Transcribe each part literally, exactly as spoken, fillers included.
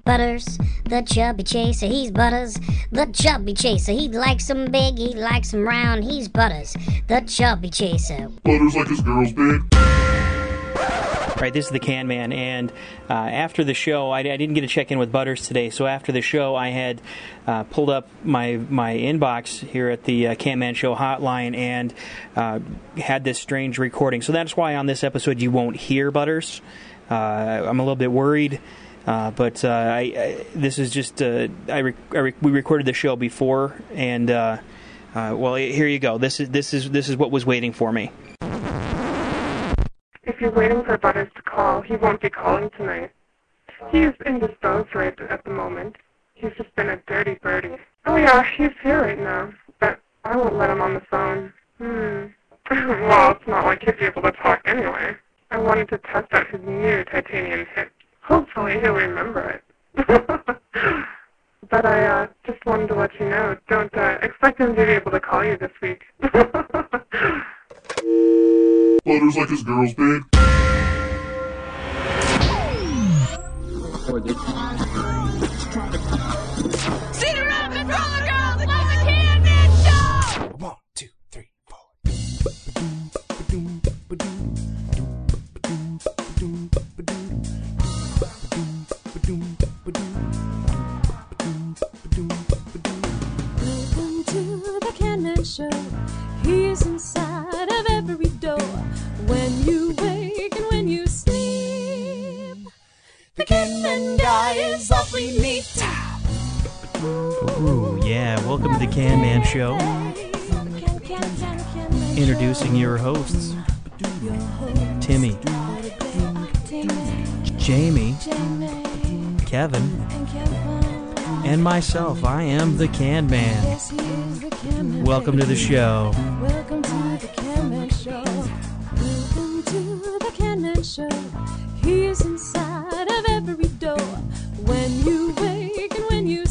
Butters, the chubby chaser, he's Butters, the chubby chaser. He likes 'em big, he likes 'em round, he's Butters, the chubby chaser. Butters like his girls big. All right, this is the Can Man, and uh, after the show, I, I didn't get to check in with Butters today, so after the show, I had uh, pulled up my my inbox here at the uh, Can Man Show hotline and uh, had this strange recording. So that's why on this episode you won't hear Butters. Uh, I'm a little bit worried. Uh, but uh, I, I, this is just uh, I, rec- I rec- we recorded the show before, and uh, uh, well, here you go. This is this is this is what was waiting for me. If you're waiting for Butters to call, he won't be calling tonight. He is indisposed right at the moment. He's just been a dirty birdie. Oh yeah, he's here right now, but I won't let him on the phone. Hmm. Well, it's not like he'd be able to talk anyway. I wanted to test out his new titanium hit. Hopefully he'll remember it. But I uh, just wanted to let you know, don't uh, expect him to be able to call you this week. Butters like his girls big. Sit around and roller girls and love the Can Man Show! One, two, three, four. Welcome to the Can Man Show. He's inside of every door. When you wake and when you sleep, the Can Man guy is awfully neat. Ooh, yeah. Welcome to the Can Man Show. Introducing your hosts, Timmy, Jamie, Kevin, and myself. I am the Can Man. Welcome to the show. Welcome to the Can Man Show. Welcome to the Can Man Show. He is inside of every door. When you wake and when you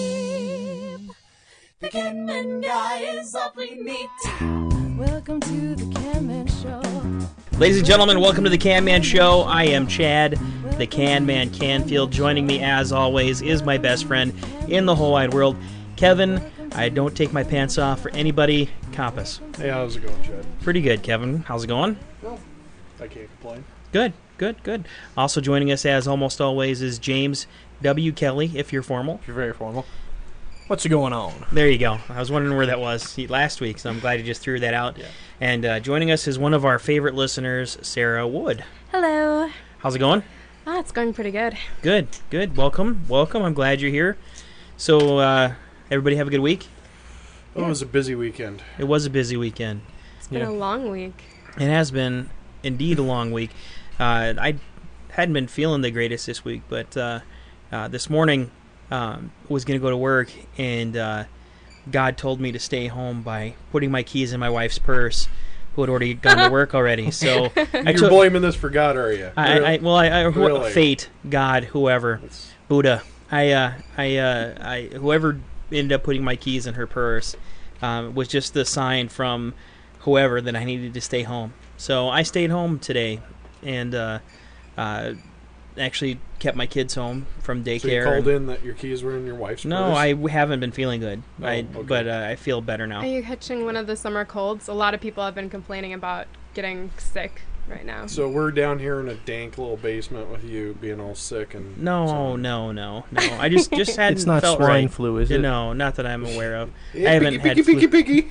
sleep, the Can Man guy is awfully neat. Welcome to the Can Man Show. Ladies and gentlemen, welcome to the Can Man Show. I am Chad, the Can Man Canfield. Joining me, as always, is my best friend in the whole wide world, Kevin. I don't take my pants off for anybody. Compass. Hey, how's it going, Chad? Pretty good, Kevin. How's it going? Well, I can't complain. Good, good, good. Also joining us, as almost always, is James W. Kelly, if you're formal. If you're very formal. What's going on? There you go. I was wondering where that was last week, so I'm glad you just threw that out. Yeah. And uh, joining us is one of our favorite listeners, Sarah Wood. Hello. How's it going? Ah, it's going pretty good. Good, good. Welcome, welcome. I'm glad you're here. So, uh, everybody have a good week? Oh, it was a busy weekend. It was a busy weekend. It's been Yeah. a long week. It has been indeed a long week. Uh, I hadn't been feeling the greatest this week, but uh, uh, this morning um, was going to go to work, and uh, God told me to stay home by putting my keys in my wife's purse, who had already gone to work already. So I You're took, blaming this for God, are you? I, I, well, I, I who- Really? fate, God, whoever, It's- Buddha. I, uh, I, uh, I, whoever ended up putting my keys in her purse um, was just the sign from whoever that I needed to stay home. So I stayed home today, and uh, uh, actually kept my kids home from daycare. So you called and- in that your keys were in your wife's No, purse? I w- haven't been feeling good. Oh, I, okay. but uh, I feel better now. Are you catching one of the summer colds? A lot of people have been complaining about getting sick right now. So we're down here in a dank little basement with you being all sick and... No, so- no, no, no. I just just hadn't It's not felt swine right. flu, is it? No, not that I'm aware of. Yeah, I haven't picky, had picky, flu. picky,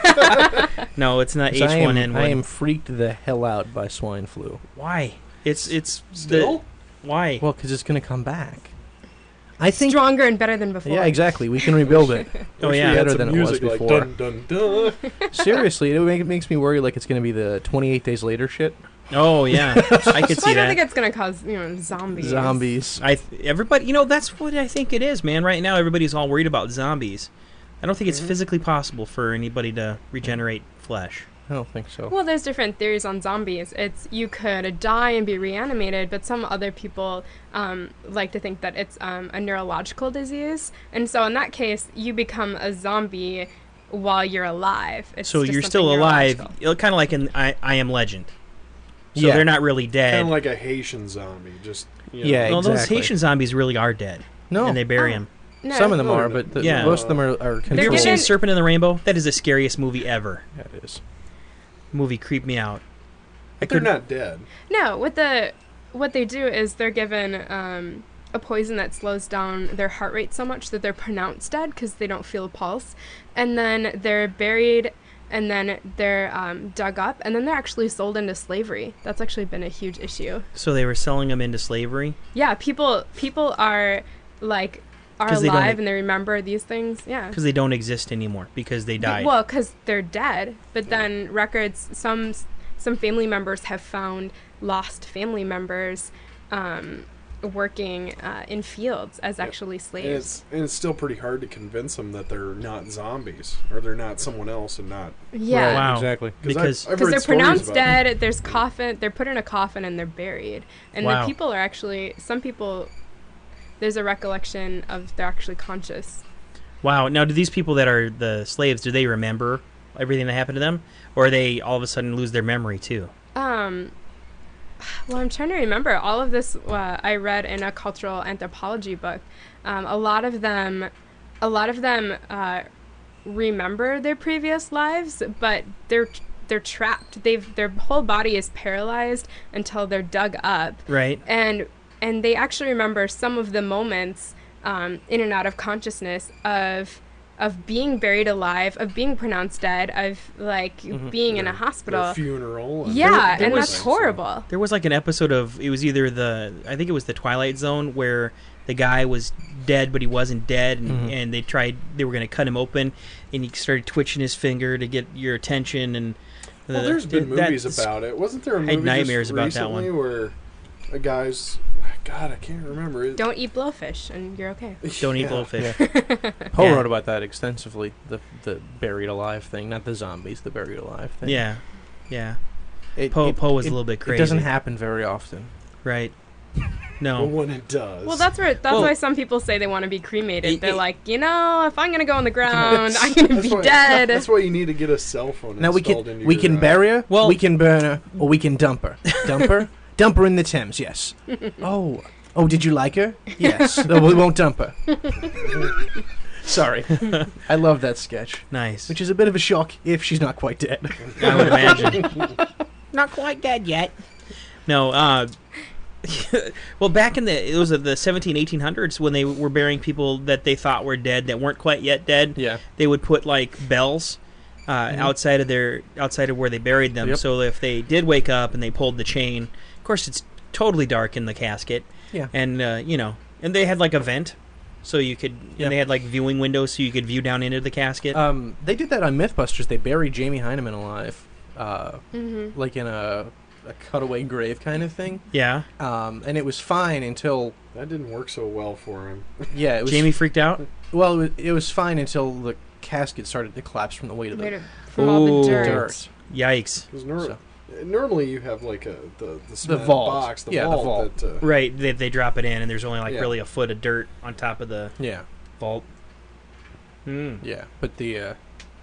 picky. No, it's not H I one am, N one. I am freaked the hell out by swine flu. Why? It's it's Still? The, why? Well, because it's going to come back. I think. Stronger and better than before. Yeah, exactly. We can rebuild it. Oh, Wish yeah. we had Better some than it was music like before. dun dun dun. Seriously, it, make, it makes me worry like it's going to be the twenty-eight days later shit. Oh yeah, I could see I don't that. think it's going to cause, you know, zombies. Zombies. I th- everybody, you know, that's what I think it is, man. Right now, everybody's all worried about zombies. I don't think it's physically possible for anybody to regenerate flesh. I don't think so. Well, there's different theories on zombies. It's you could die and be reanimated, but some other people um, like to think that it's um, a neurological disease. And so in that case, you become a zombie while you're alive. It's So just you're something still alive, neurological. kind of like in I, I Am Legend. So Yeah. they're not really dead. Kind of like a Haitian zombie. Just, you know. Yeah, well, those exactly. Haitian zombies really are dead. No. and they bury him. No. Some of them No, are, no. but the, Yeah. most of them are, are Have you ever controlled. seen given- Serpent in the Rainbow? That is the scariest movie ever. Yeah, it is. Movie creeped me out. I But they're could not dead. No, what the what they do is they're given um, a poison that slows down their heart rate so much that they're pronounced dead because they don't feel a pulse, and then they're buried, and then they're um, dug up, and then they're actually sold into slavery. That's actually been a huge issue. So they were selling them into slavery. Yeah, people people are like are 'Cause they don't alive e- and they remember these things. Yeah. Because they don't exist anymore because they died. Well, because they're dead. But then records, some some family members have found lost family members um, working uh, in fields as actually And slaves. it's, and it's still pretty hard to convince them that they're not zombies or they're not someone else and not. Yeah. Wow. Exactly. Because I've, I've Because read they're stories pronounced about dead. There's coffin. They're put in a coffin and they're buried. And Wow. the people are actually some people. There's a recollection of they're actually conscious. Wow. Now, do these people that are the slaves, do they remember everything that happened to them? Or they all of a sudden lose their memory too? Um, well, I'm trying to remember. All of this uh, I read in a cultural anthropology book. Um, a lot of them, a lot of them uh, remember their previous lives, but they're they're trapped. They've their whole body is paralyzed until they're dug up, Right. and and they actually remember some of the moments um, in and out of consciousness of of being buried alive, of being pronounced dead, of like being in a their hospital. funeral. And Yeah, There- there and was- that's horrible. There was like an episode of, it was either the, I think it was the Twilight Zone, where the guy was dead, but he wasn't dead, and, Mhm. and they tried, they were going to cut him open, and he started twitching his finger to get your attention, and Well, the- there's been that- movies about it. Wasn't there a I movie had nightmares just about that recently one. where a guy's God, I can't remember it. Don't eat blowfish, and you're okay. Don't eat Yeah. blowfish. Poe Yeah. wrote about that extensively. The the buried alive thing, not the zombies, the buried alive thing. Yeah, yeah, It, Poe- it- Poe was a it- little bit It crazy. doesn't happen very often. right. But No. when it does. Well, that's where that's Well- why some people say they want to be cremated. It- They're it- like, you know, if I'm gonna go on the ground, I'm gonna That's be why, dead. That's why you need to get a cell phone Now we installed can into we your, can uh, bury her, Well- we can burn her, or we can dump her. Dump her, dump her in the Thames. Yes. Oh, oh, did you like her? Yes. No, we won't dump her. Sorry, I love that sketch, Nice. which is a bit of a shock if she's not quite dead. I would imagine. Not quite dead yet. No, uh, well, back in the, it was the seventeen, eighteen hundreds when they were burying people that they thought were dead that weren't quite yet dead. Yeah. They would put like bells uh, outside of their, outside of where they buried them. Yep. So if they did wake up and they pulled the chain, of course it's totally dark in the casket. Yeah. And, uh, you know, and they had like a vent. So you could, Yep. and they had like viewing windows so you could view down into the casket. Um, they did that on MythBusters. They buried Jamie Heineman alive, uh, Mm-hmm. like in a, a cutaway grave kind of thing. yeah. Um, and it was fine until That didn't work so well for him. yeah, it was Jamie freaked out. Well, it was, it was fine until the casket started to collapse from the weight of the From all Ooh. the dirt. dirt. Yikes. 'Cause nor- So- normally you have like a the the, cement vault. box, the Yeah, the vault. vault. That, uh, Right, they, they drop it in, and there's only like Yeah. really a foot of dirt on top of the Yeah, vault. Hmm. yeah, but the uh,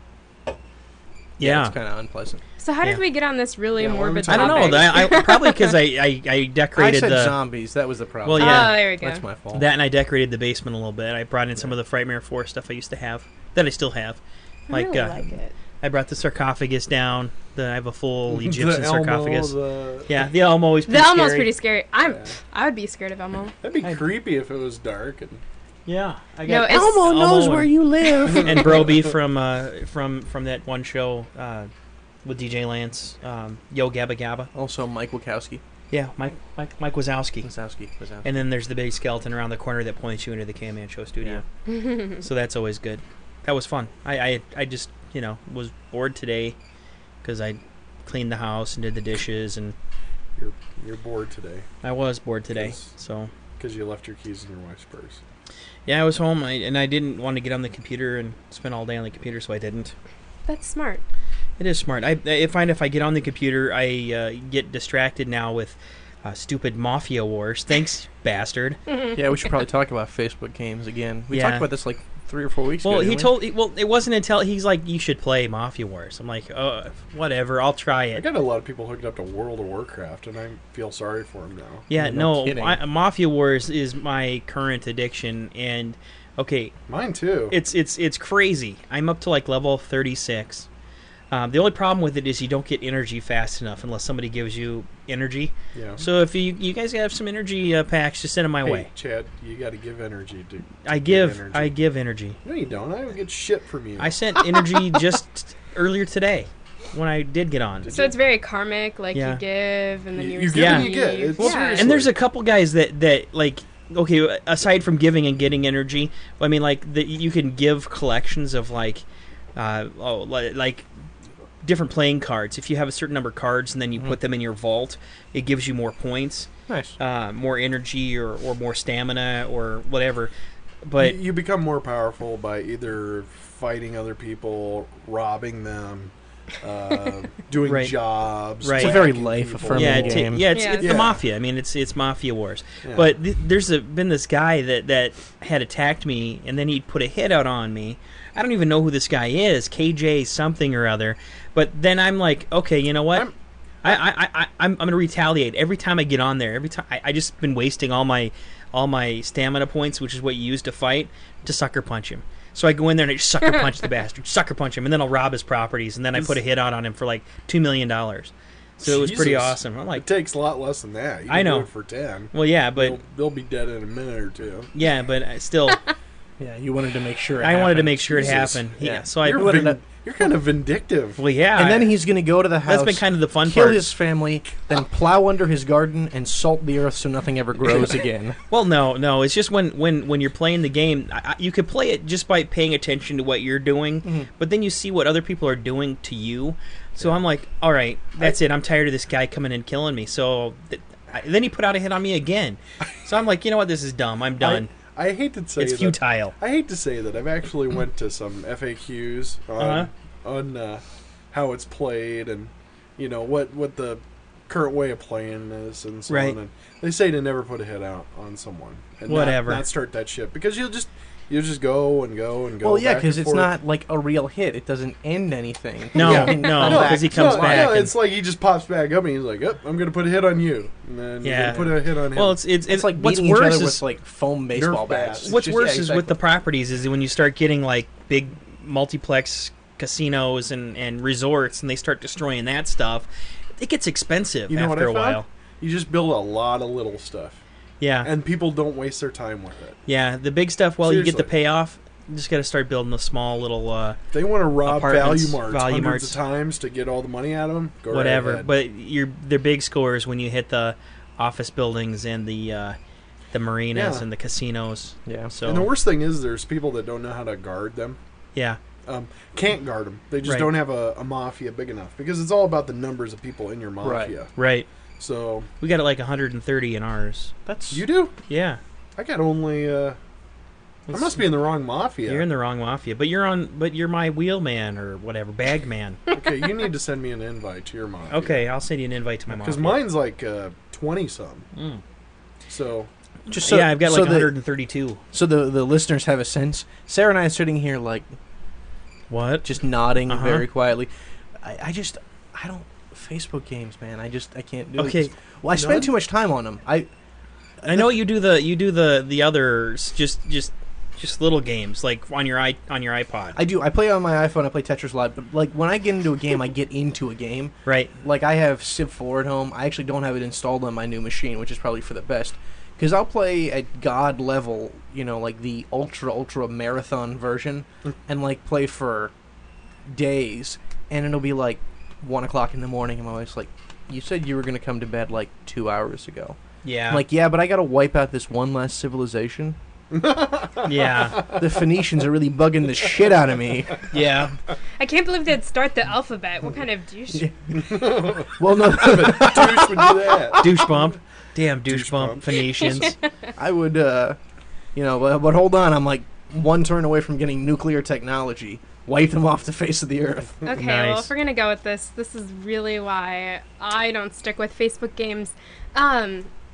Yeah. it's kind of unpleasant. So how Yeah. did we get on this really Yeah, why are we morbid I talking don't know. topic? I, I probably because I, I, I I decorated said the zombies. That was the problem. Well, yeah. Oh, there we go. That's my fault. that, and I decorated the basement a little bit. I brought in some of the Frightmare four stuff I used to have that I still have. Like, I really uh, like it. I brought the sarcophagus down. The, I have a full the Egyptian Elmo, sarcophagus. the- Yeah, the Elmo is pretty The Elmo's scary. pretty scary. I'm. Yeah. I would be scared of Elmo. That'd be I- creepy if it was dark. And Yeah, I No, got it's- Elmo knows and- where you live. and Broby from uh, from from that one show uh, with D J Lance, um, Yo Gabba Gabba. Also, Mike Wachowski. Yeah, Mike Mike Mike Wazowski. Wazowski. Wazowski. And then there's the big skeleton around the corner that points you into the K-Man Show studio. So that's always good. That was fun. I, I, I just, you know, was bored today because I cleaned the house and did the dishes, and you're you're bored today I was bored today. Yes. So, because you left your keys in your wife's purse. yeah, I was home, I, and I didn't want to get on the computer and spend all day on the computer, so I didn't. That's smart. It is smart. I, I find if I get on the computer, I uh, get distracted now with uh, stupid Mafia Wars. Thanks, bastard. Yeah, we should probably talk about Facebook games again. We Yeah. talked about this like three or four weeks Well, ago. he didn't we? told. he- Well, it wasn't until he's like, "You should play Mafia Wars." I'm like, "Oh, whatever. I'll try I it." got a lot of people hooked up to World of Warcraft, and I feel sorry for them now. Yeah, No no, kidding. I, Mafia Wars is my current addiction, and okay, Mine too. it's it's it's crazy. I'm up to like level thirty-six. Um, the only problem with it is you don't get energy fast enough unless somebody gives you energy. yeah. So if you you guys have some energy uh, packs, just send them my hey, way. Chad, you got to give energy to. to I get give energy. I give energy. No, you don't. I don't get shit from you. I sent energy just earlier today when I did get on. So it's very karmic, like Yeah. you give and then You- you you receive. give and you get. It's yeah. seriously- And there's a couple guys that, that like, okay, aside from giving and getting energy, I mean, like, the, you can give collections of, like, uh, oh, li- like, different playing cards. If you have a certain number of cards and then you put them in your vault, it gives you more points, Nice. uh, more energy, or, or more stamina, or whatever. But, you, you become more powerful by either fighting other people, robbing them, uh, doing Right. jobs. Right. It's a very whacking life-affirming people. yeah, it's, game. yeah, it's, Yeah. it's Yeah. the Mafia. I mean, it's it's Mafia Wars. Yeah. But th- there's a, been this guy that, that had attacked me, and then he put a hit out on me. I don't even know who this guy is, K J something or other. But then I'm like, okay, you know what? I'm- I, I, I, I, I'm, I'm going to retaliate every time I get on there. Every time I, I just been wasting all my all my stamina points, which is what you use to fight, to sucker punch him. So I go in there and I just sucker punch the bastard, sucker punch him, and then I'll rob his properties, and then I put a hit out on him for like two million dollars. So it was pretty Jesus. awesome. I'm It like, takes a lot less than that. You I can know. do it for ten. well, yeah, but they'll, they'll be dead in a minute or two. yeah, but I still, Yeah, you wanted to make sure. It I wanted to happened. make sure it Jesus. happened. Yeah, Yeah. so I, You're, wanted vin- to- you're kind of vindictive. well, yeah, And then I- he's going to go to the house. that's been kind of the fun kill part. his family, then plow under his garden and salt the earth so nothing ever grows again. Well, no, no. It's just when, when, when you're playing the game, I, I- you could play it just by paying attention to what you're doing, Mm-hmm. but then you see what other people are doing to you. So I'm like, all right, that's it. I'm tired of this guy coming and killing me. So th- I, then he put out a hit on me again. So I'm like, you know what? This is dumb. I'm done. I, I hate to say it's that. futile. I hate to say that I've actually went to some F A Qs on Uh-huh. on uh, how it's played and you know what what the current way of playing is and so Right. on. And they say to never put a hit out on someone and not- Whatever. not, start that shit because you'll just you'll just go and go and go. Well, yeah, back because and it's forth. not like a real hit. It doesn't end anything. No, You can no, come back. because he comes no, back. No, and- it's like he just pops back up and he's like, "Yep, I'm going to put a hit on you," and then Yeah. you're going to put a hit on him. well, it's it's, It's like what's beating each worse other is with like foam baseball Nerf bats. bats. It's what's just- worse yeah, is with the exactly. properties is when you start getting like big multiplex casinos and, and resorts and they start destroying that stuff. It gets expensive you know what after I a found? while. You just build a lot of little stuff, Yeah, and people don't waste their time with it. yeah. The big stuff, well, you get the Seriously. payoff. You just got to start building the small little uh, They want to rob Apartments, value marts value hundreds marts. of times to get all the money out of them. Go right whatever. ahead. But your their big scores when you hit the office buildings and the uh, the marinas Yeah. and the casinos. Yeah. So and the worst thing is, there's people that don't know how to guard them. yeah, Um, can't guard them. They just Right. don't have a, a mafia big enough because it's all about the numbers of people in your mafia. right. So We got like one hundred thirty in ours. That's you do. Yeah. I got only. Uh, I Let's must see. be in the wrong mafia. You're in the wrong mafia, but you're on. But you're my wheelman or whatever, bag man. Okay, you need to send me an invite to your mafia. Okay, I'll send you an invite to my mafia. Because mine's like uh, twenty some. Mm. So just yeah, I've got like so the, one hundred thirty-two. so the the listeners have a sense. Sarah and I are sitting here like What? just nodding Uh-huh. very quietly. I, I just I don't Facebook games, man. I just I can't do Okay. it. Well, I spend None? too much time on them. I I know you do the you do the the others just just just little games like on your i on your iPod. I do. I play on my iPhone. I play Tetris Live. But like when I get into a game, I get into a game. right. Like I have Civ four at home. I actually don't have it installed on my new machine, which is probably for the best. Because I'll play at God level, you know, like the ultra ultra marathon version, and like play for days, and it'll be like one o'clock in the morning, and my wife's like, "You said you were gonna come to bed like two hours ago." Yeah. I'm like, yeah, but I gotta wipe out this one last civilization. yeah. The Phoenicians are really bugging the shit out of me. Yeah. I can't believe they'd start the alphabet. What kind of douche? Well, no, douche would do that. Douche bump. Damn douche, Douche bump. bump. Phoenicians. I would, uh, you know, but, but hold on, I'm like one turn away from getting nuclear technology. Wipe them off the face of the earth. Okay, well, Nice. if we're gonna go with this, this is really why I don't stick with Facebook games. Um,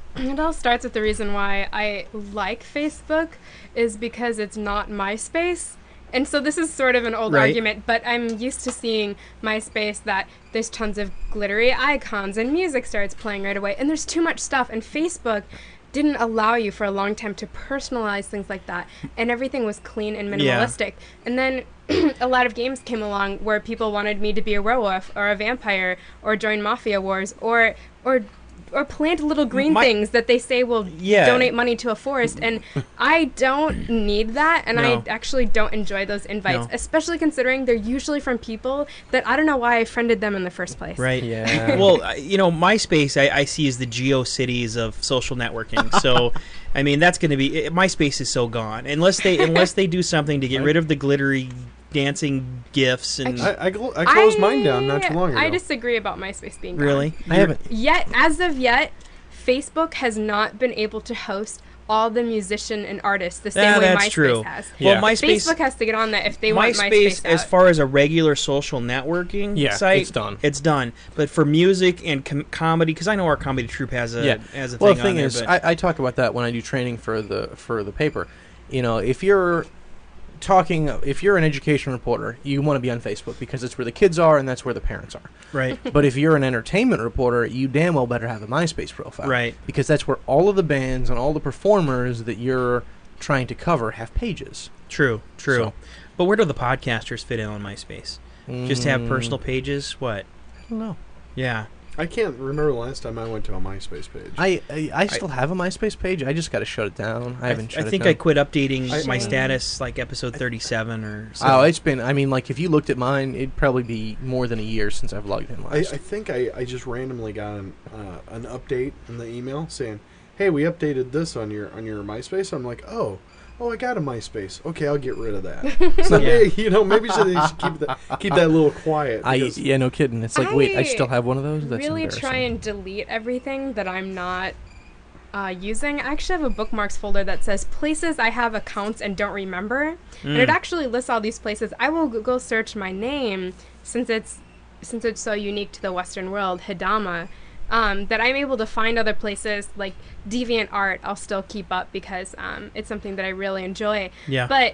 It all starts with the reason why I like Facebook is because it's not MySpace. And so this is sort of an old Right. argument, but I'm used to seeing MySpace that there's tons of glittery icons and music starts playing right away. And there's too much stuff. And Facebook didn't allow you for a long time to personalize things like that. And everything was clean and Yeah. minimalistic. And then a lot of games came along where people wanted me to be a werewolf or a vampire or join mafia wars or or or plant little green My- things that they say will Yeah. donate money to a forest. And I don't need that, and No. I actually don't enjoy those invites, No. especially considering they're usually from people that I don't know why I friended them in the first place. Right. Yeah. Well, I- you know, MySpace I, I see as the GeoCities of social networking. So, I mean, that's going to be it, MySpace is so gone unless they unless they do something to get rid of the glittery dancing gifs and I, I, gl- I closed mine down not too long ago. I disagree about MySpace being gone. really. I haven't. Yet, as of yet, Facebook has not been able to host all the musician and artists the same Yeah, way that's MySpace true. has. Well, MySpace Facebook has to get on that if they want MySpace, MySpace out. as far as a regular social networking Yeah, site, it's done. It's done. But for music and com- comedy, because I know our comedy troupe has a Yeah. has a Well, thing the thing on there, is, but I, I talk about that when I do training for the for the paper. You know, if you're talking, if you're an education reporter, you want to be on Facebook because it's where the kids are and that's where the parents are. right, But if you're an entertainment reporter, you damn well better have a MySpace profile. Right. Because that's where all of the bands and all the performers that you're trying to cover have pages. true, true. So- But where do the podcasters fit in on MySpace? Just have Mm, personal pages? What? I don't know. Yeah. I can't remember the last time I went to a MySpace page. I, I, I still have a MySpace page. I just got to shut it down. I haven't I, shut I it think down. I quit updating I- my Shame. status like episode thirty-seven or something. Oh, it's been, I mean, like, if you looked at mine, it'd probably be more than a year since I've logged in I, I last. think I, I just randomly got an, uh, an update in the email saying, "Hey, we updated this on your on your MySpace." I'm like, "Oh, oh, I got a MySpace. Okay, I'll get rid of that." So Yeah. hey, you know, maybe should, they should keep that keep that a little quiet. I, because- yeah, no kidding. It's like, wait, I I still have one of those? That's really embarrassing. try and delete everything that I'm not uh, using. I actually have a bookmarks folder that says places I have accounts and don't remember, and Mm. it actually lists all these places. I will go search my name since it's since it's so unique to the Western world, Hidama. Um, that I'm able to find other places like Deviant Art. I'll still keep up because um, it's something that I really enjoy. Yeah. But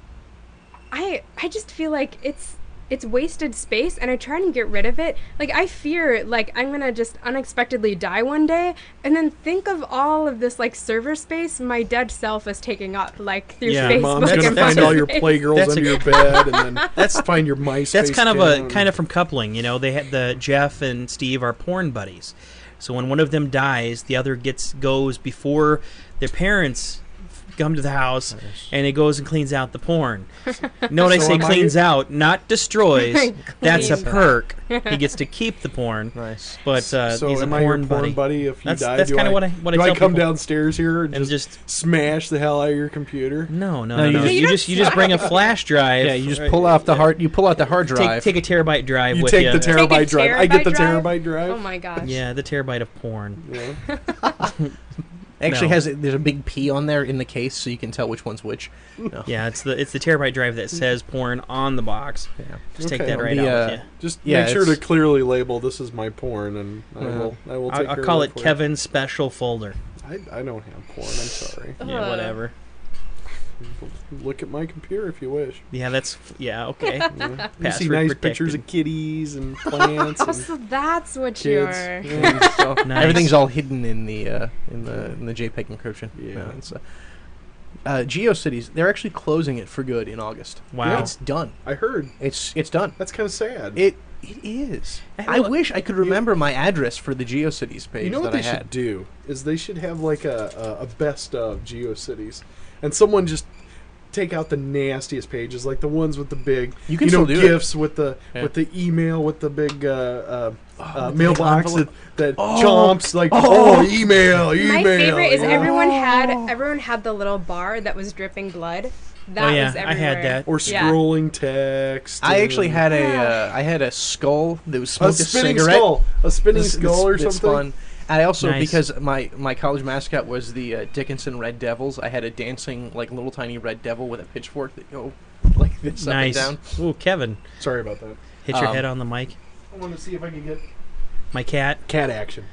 I I just feel like it's it's wasted space, and I try and get rid of it. Like, I fear like I'm gonna just unexpectedly die one day, and then think of all of this like server space my dead self is taking up, like through Yeah. Facebook. Mom's That's- gonna and find that's all a- your MySpace. playgirls that's a- under your bed, and then that's find your MySpace. That's kind of account. a kind of from coupling, you know. They had the Jeff and Steve are porn buddies, so when one of them dies, the other gets goes before their parents come to the house, and it goes and cleans out the porn. Note I So say am I- cleans out, not destroys. That's a Cleans. perk. He gets to keep the porn, Nice. but uh, so he's a am I your porn porn buddy. buddy? If you That's- die, that's do kinda I, what I- what I do I tell come people. downstairs here and, And just, just smash the hell out of your computer? no, no, No, no, you no. just- You You just don't you just bring a flash drive. Yeah, you just right, pull off the hard. You pull out the hard Take drive. take a terabyte drive You with take you. the Take a terabyte drive. I get the terabyte drive? terabyte drive. Oh my gosh. Yeah, the terabyte of porn. Yeah. Actually, No. has a, there's a big P on there in the case, so you can tell which one's which. No. Yeah, it's the it's the terabyte drive that says porn on the box. Yeah. Just take Okay. that right The, out uh, with you. Just Yeah, make sure to it's- clearly label this is my porn, and I Yeah. will. I will take I'll, I'll care call of it for you. Kevin's special folder. I, I don't have porn. I'm sorry. Yeah, Ugh. whatever. Look at my computer if you wish. Yeah, that's yeah okay. Yeah. You see Password nice protected. pictures of kitties and plants Oh, and so that's what kids. you're. Yeah. So Nice. everything's all hidden in the uh, in the in the JPEG encryption. Yeah. No, it's, uh, uh, GeoCities, they're actually closing it for good in August. Wow. It's done. I heard. It's it's done. That's kind of sad. It it is. I I lo- wish I could remember my address for the GeoCities page You know what that they I should had. do is they should have like a, a, a best of GeoCities, and someone just take out the nastiest pages, like the ones with the big, You can know, still do it. gifs with the Yeah. with the email with the big uh, uh, uh, the mailbox that, envelope. that Oh. jumps like Oh. oh, email, email. My favorite is you know? everyone had everyone had the little bar that was dripping blood. That Oh, yeah, was I everywhere. had that. or Yeah. scrolling text. I actually and- had a uh, I had a skull that was a smoked a, spinning cigarette. skull, a spinning This- skull or this- this something. fun. And I also, Nice. because my, my college mascot was the uh, Dickinson Red Devils, I had a dancing, like, little tiny red devil with a pitchfork that go like this Nice. up and down. Ooh, Kevin, Sorry about that. hit your Um, head on the mic. I want to see if I can get My cat. cat action.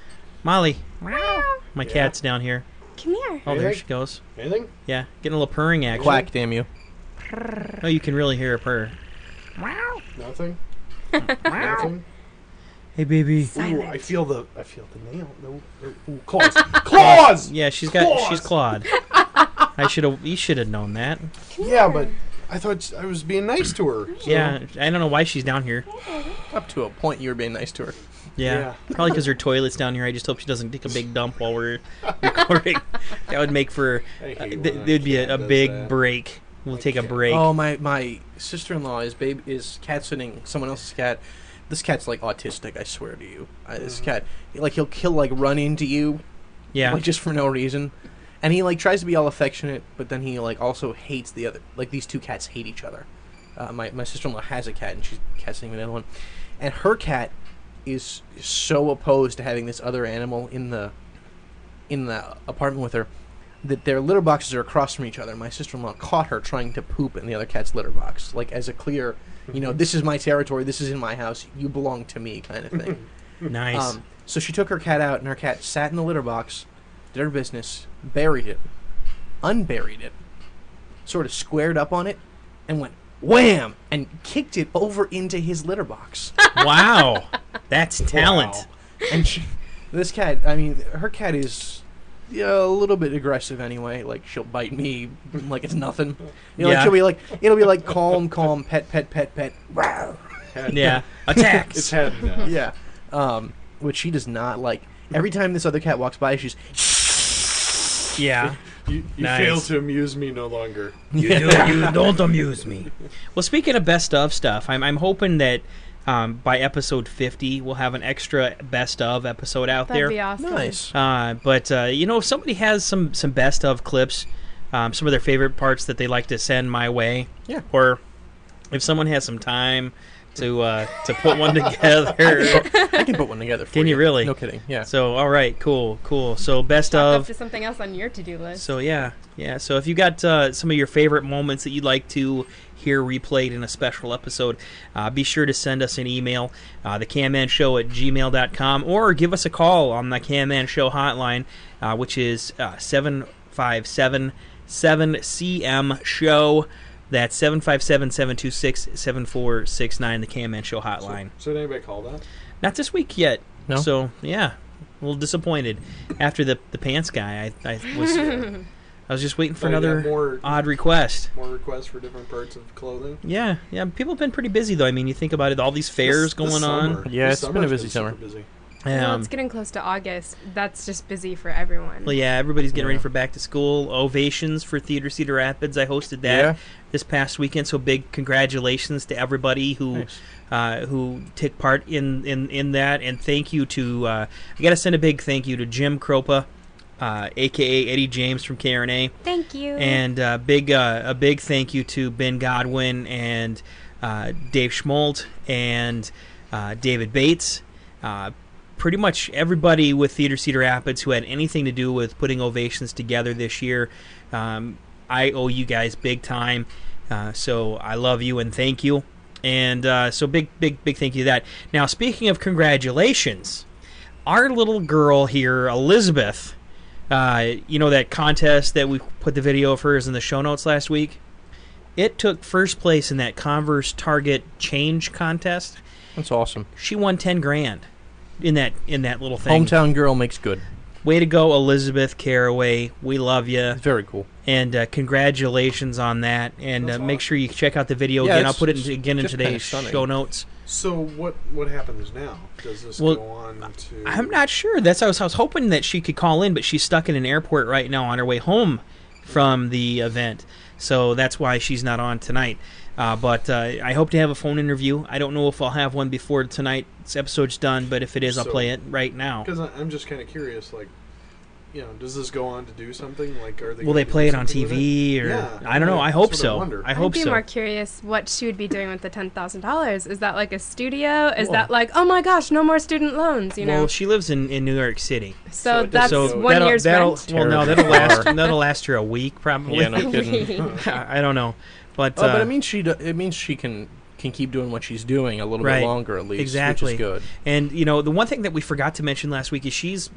Molly. Meow. My Yeah. cat's down here. Come here. Oh, there Anything? she goes. Anything? Yeah, getting a little purring action. Quack, damn you. Oh, you can really hear her purr. Nothing. Nothing. Hey, baby. Ooh, I feel the I feel the nail. No, no. Ooh, claws. Claws. Yeah, she's got. Claws! She's clawed. I should have. You should have known that. Yeah, but I thought I was being nice to her. so- Yeah, I don't know why she's down here. Up to a point, you were being nice to her. Yeah, Yeah. probably because her toilet's down here. I just hope she doesn't take a big dump while we're recording. That would make for. I hate Uh, th- when there'd be cat a, a does big that. break. We'll I take a can't. break. Oh, my my sister-in-law is babe is cat sitting someone else's cat. This cat's like autistic. I swear to you. Uh, this Mhm. cat, like he'll he'll like run into you, yeah. like just for no reason, and he like tries to be all affectionate, but then he like also hates the other. Like these two cats hate each other. Uh, my my sister-in-law has a cat, and she's cat sitting with another one, and her cat is so opposed to having this other animal in the in the apartment with her that their litter boxes are across from each other. My sister-in-law caught her trying to poop in the other cat's litter box, like as a clear, you know, this is my territory, this is in my house, you belong to me kind of thing. Nice. Um, so she took her cat out, and her cat sat in the litter box, did her business, buried it, unburied it, sort of squared up on it, and went wham, and kicked it over into his litter box. Wow, that's talent. Wow. And she, this cat, I mean, her cat is yeah, a little bit aggressive anyway. Like, she'll bite me like it's nothing. You know, like Yeah. she'll be like, it'll be like calm, calm, pet, pet, pet, pet. Wow. Head. Yeah, attacks. It's head now. Yeah. Um, which she does not like. Every time this other cat walks by, she's. Yeah. You, you Nice. fail to amuse me no longer. You, do, you don't amuse me. Well, speaking of best of stuff, I'm I'm hoping that um, by episode fifty we'll have an extra best of episode out That'd there. be awesome. Nice. Uh, but uh, you know, if somebody has some some best of clips, um, some of their favorite parts that they like to send my way, Yeah. or if someone has some time to uh, to put one together. I can put one together for Can you really? No kidding. Yeah. So, all right, cool, cool. So, best Chalk up of. to something else on your to-do list. So yeah, yeah. So if you got uh, some of your favorite moments that you'd like to hear replayed in a special episode, uh, be sure to send us an email, uh, the can man show at gmail dot com, or give us a call on the Can Man Show hotline, uh, which is uh, seven five seven seven C M show. That's seven five seven, seven two six, seven four six nine, the Can Man Show hotline. So, so did anybody call that? Not this week yet. No? So yeah, a little disappointed after the the pants guy. I, I was I was just waiting for Oh, you got another more- odd request. More requests for different parts of clothing? Yeah, yeah. People have been pretty busy though. I mean, you think about it, all these fairs This- this going on. summer- Yeah, this it's been a summer's busy super summer. busy. well, Um, it's getting close to August. That's just busy for everyone. well, yeah, everybody's getting ready Yeah. for back to school. Ovations for Theater Cedar Rapids. I hosted that Yeah. this past weekend. So big congratulations to everybody who Nice. uh, who took part in, in, in that, and thank you to uh, I got to send a big thank you to Jim Kropa, uh, aka Eddie James from K R N A. Thank you. And uh, big uh, a big thank you to Ben Godwin and uh, Dave Schmold and uh, David Bates. Uh, pretty much everybody with Theater Cedar Rapids who had anything to do with putting Ovations together this year. Um, I owe you guys big time. Uh, so I love you and thank you. And uh, so big, big, big thank you to that. Now, speaking of congratulations, our little girl here, Elizabeth, uh, you know that contest that we put the video of hers in the show notes last week? It took first place in that Converse Target Change contest. That's awesome. She won ten grand in that in that little thing. Hometown girl makes good. Way to go, Elizabeth Caraway. We love you. It's very cool. And uh, congratulations on that. And uh, That's make awesome. sure you check out the video Yeah, again. I'll it's put it just- in, again in just kinda today's stunning. show notes. So what what happens now? Does this Well, go on to... I'm not sure. That's I was, I was hoping that she could call in, but she's stuck in an airport right now on her way home from the event. So that's why she's not on tonight. Uh, but uh, I hope to have a phone interview. I don't know if I'll have one before tonight's episode's done, but if it is, I'll So- play it right now. Because I'm just kind of curious, like, you know, does this go on to do something? Like, are they Will gonna they play do it on something T with V it? or Yeah, I don't know. I that's hope what so. wonder. I hope I'd be so. more curious what she would be doing with the ten thousand dollars. Is that like a studio? Is Whoa. that like, oh my gosh, no more student loans? You know. Well, she lives in, in New York City. so, so it that's doesn't go- one that'll, year's that'll, rent. Well, no, that'll last. That'll last her a week probably. Yeah, no kidding. I I don't know, but, Oh, uh, but it means she do, it means she can can keep doing what she's doing a little Right. bit longer at least, Exactly. which is good. And you know, the one thing that we forgot to mention last week is she's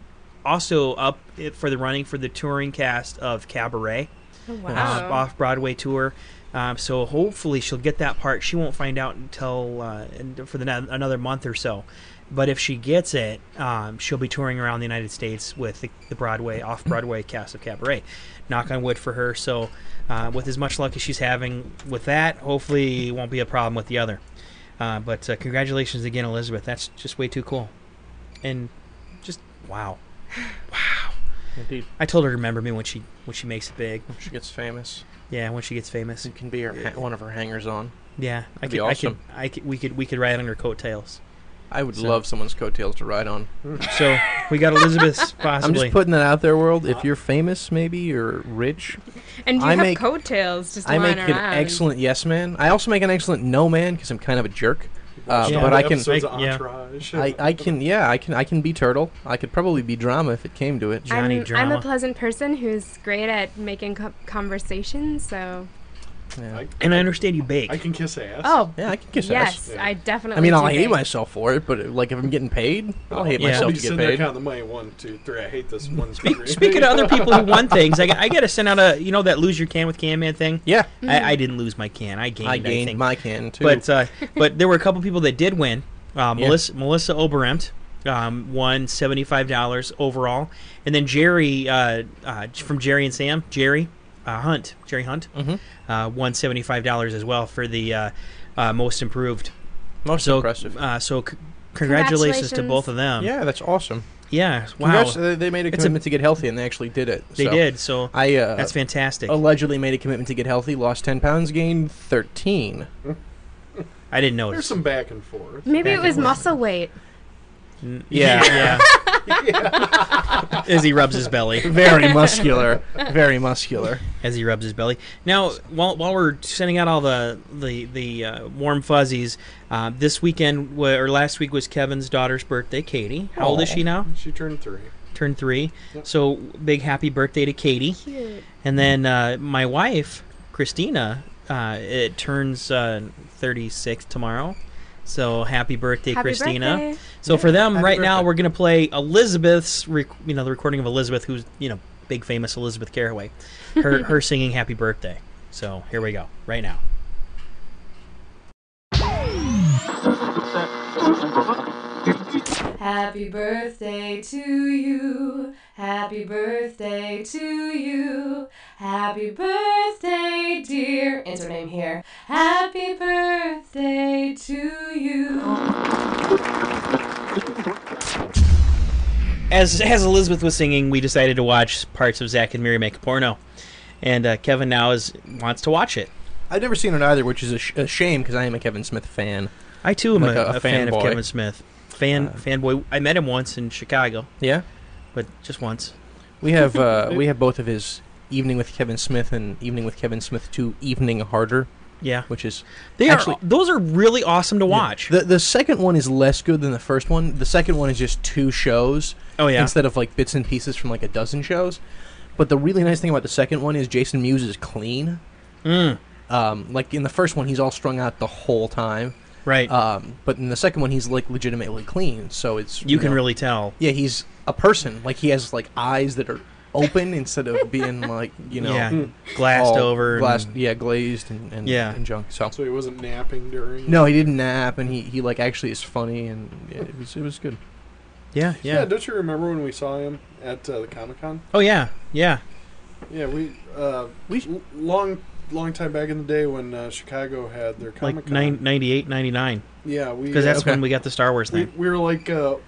also up it for the running for the touring cast of Cabaret. Oh, uh, wow. off Broadway tour. Um, so hopefully she'll get that part. She won't find out until uh, in- for the ne- another month or so. But if she gets it, um, she'll be touring around the United States with the, the Broadway off Broadway cast of Cabaret. Knock on wood for her. So uh, with as much luck as she's having with that, hopefully it won't be a problem with the other. Uh, but uh, congratulations again, Elizabeth. That's just way too cool. And just wow, wow. Indeed. I told her to remember me when she when she makes it big. When she gets famous. Yeah, when she gets famous. It can be her ha- one of her hangers on. Yeah, I That'd could, be awesome. I could, I could, we could, we could ride on her coattails. I would So- love someone's coattails to ride on. So we got Elizabeth's possibly. I'm just putting that out there, world. If you're famous, maybe, or rich, And you I have make coattails just I lying make an around. excellent yes man. I also make an excellent no man because I'm kind of a jerk. Uh, Yeah. But I can, Episodes of I- yeah. Entourage. I, I can, yeah, I can, I can be Turtle. I could probably be Drama if it came to it. Johnny I'm, Drama. I'm a pleasant person who's great at making co- conversation, so... Yeah, I, and I understand you bake. I can kiss ass. Oh, yeah I can kiss yes, ass. Yeah. I definitely I mean, do I'll hate bake. myself for it, but like if I'm getting paid, I'll hate Yeah. myself I'll to be get sitting there paid. counting the money. One, two, three. I hate this one. Speak, three. speaking of other people who won things, I, got- I got to send out a you know that lose your can with Can Man thing. Yeah, I, I didn't lose my can. I gained. I gained think. my can too. But uh, but there were a couple people that did win. Uh, Yeah. Melissa Melissa Oberemt um, won seventy five dollars overall, and then Jerry uh, uh, from Jerry and Sam Jerry uh, Hunt Jerry Hunt Mhm. uh, won seventy five dollars as well for the uh, uh, most improved. Most So impressive. uh, so c- congratulations to Congratulations. both of them. yeah, that's awesome. Yeah. Wow. Congrats, uh, they made a It's a- commitment to get healthy, and they actually did it. They so. did. So I uh, that's fantastic. allegedly made a commitment to get healthy, lost ten pounds, gained thirteen. I didn't There's notice. some back and forth. Maybe it Back was and forth. muscle weight. N- Yeah. Yeah. As he rubs his belly. Very muscular. Very muscular. As he rubs his belly. Now, while while we're sending out all the the the uh, warm fuzzies, uh, this weekend wa- or last week was Kevin's daughter's birthday, Katie. How old is she now? She turned three. Turned three. Yep. So big happy birthday to Katie. Cute. And then uh, my wife, Christina, uh, it turns uh, thirty-six tomorrow. So happy birthday, Happy Christina. birthday. So for them, happy right now, birthday. we're going to play Elizabeth's, rec- you know, the recording of Elizabeth, who's, you know, big famous Elizabeth Caraway. Her, her singing happy birthday. So here we go, right now. Happy birthday to you. Happy birthday to you. Happy birthday, dear. Enter name here. Happy birthday to you. As as Elizabeth was singing, we decided to watch parts of Zach and Miri Make a Porno. And uh, Kevin now is wants to watch it. I've never seen it either, which is a, sh- a shame because I am a Kevin Smith fan. I, too, am Like a, a- a a fan of fanboy. Kevin Smith. Fan Uh, Fanboy. I met him once in Chicago, Yeah, but just once. we have uh, we have both of his Evening with Kevin Smith and Evening with Kevin Smith two Evening Harder, Yeah. which is They actually are, those are really awesome to watch. the the second one is less good than the first one. The second one is just two shows Oh, yeah. instead of like bits and pieces from like a dozen shows. But the really nice thing about the second one is Jason Mewes is clean. Mm, Um, like in the first one, he's all strung out the whole time. right. Um, but in the second one, he's like legitimately clean. So it's you can know, really tell. yeah, he's a person. Like he has like eyes that are open instead of being like you know yeah. Glassed all over. glassed, and- yeah, glazed and, and Yeah. and junk. So So he wasn't napping during. no, he didn't nap, and he, he like actually is funny, and yeah, it was it was good. yeah, Yeah. yeah. Don't you remember when we saw him at uh, the Comic Con? Oh, yeah. Yeah. Yeah, we uh, We- l- long long time back in the day when uh, Chicago had their Comic Like Con. nine, ninety-eight, ninety-nine. Yeah, we Because that's okay. when we got the Star Wars we, thing. we were like uh,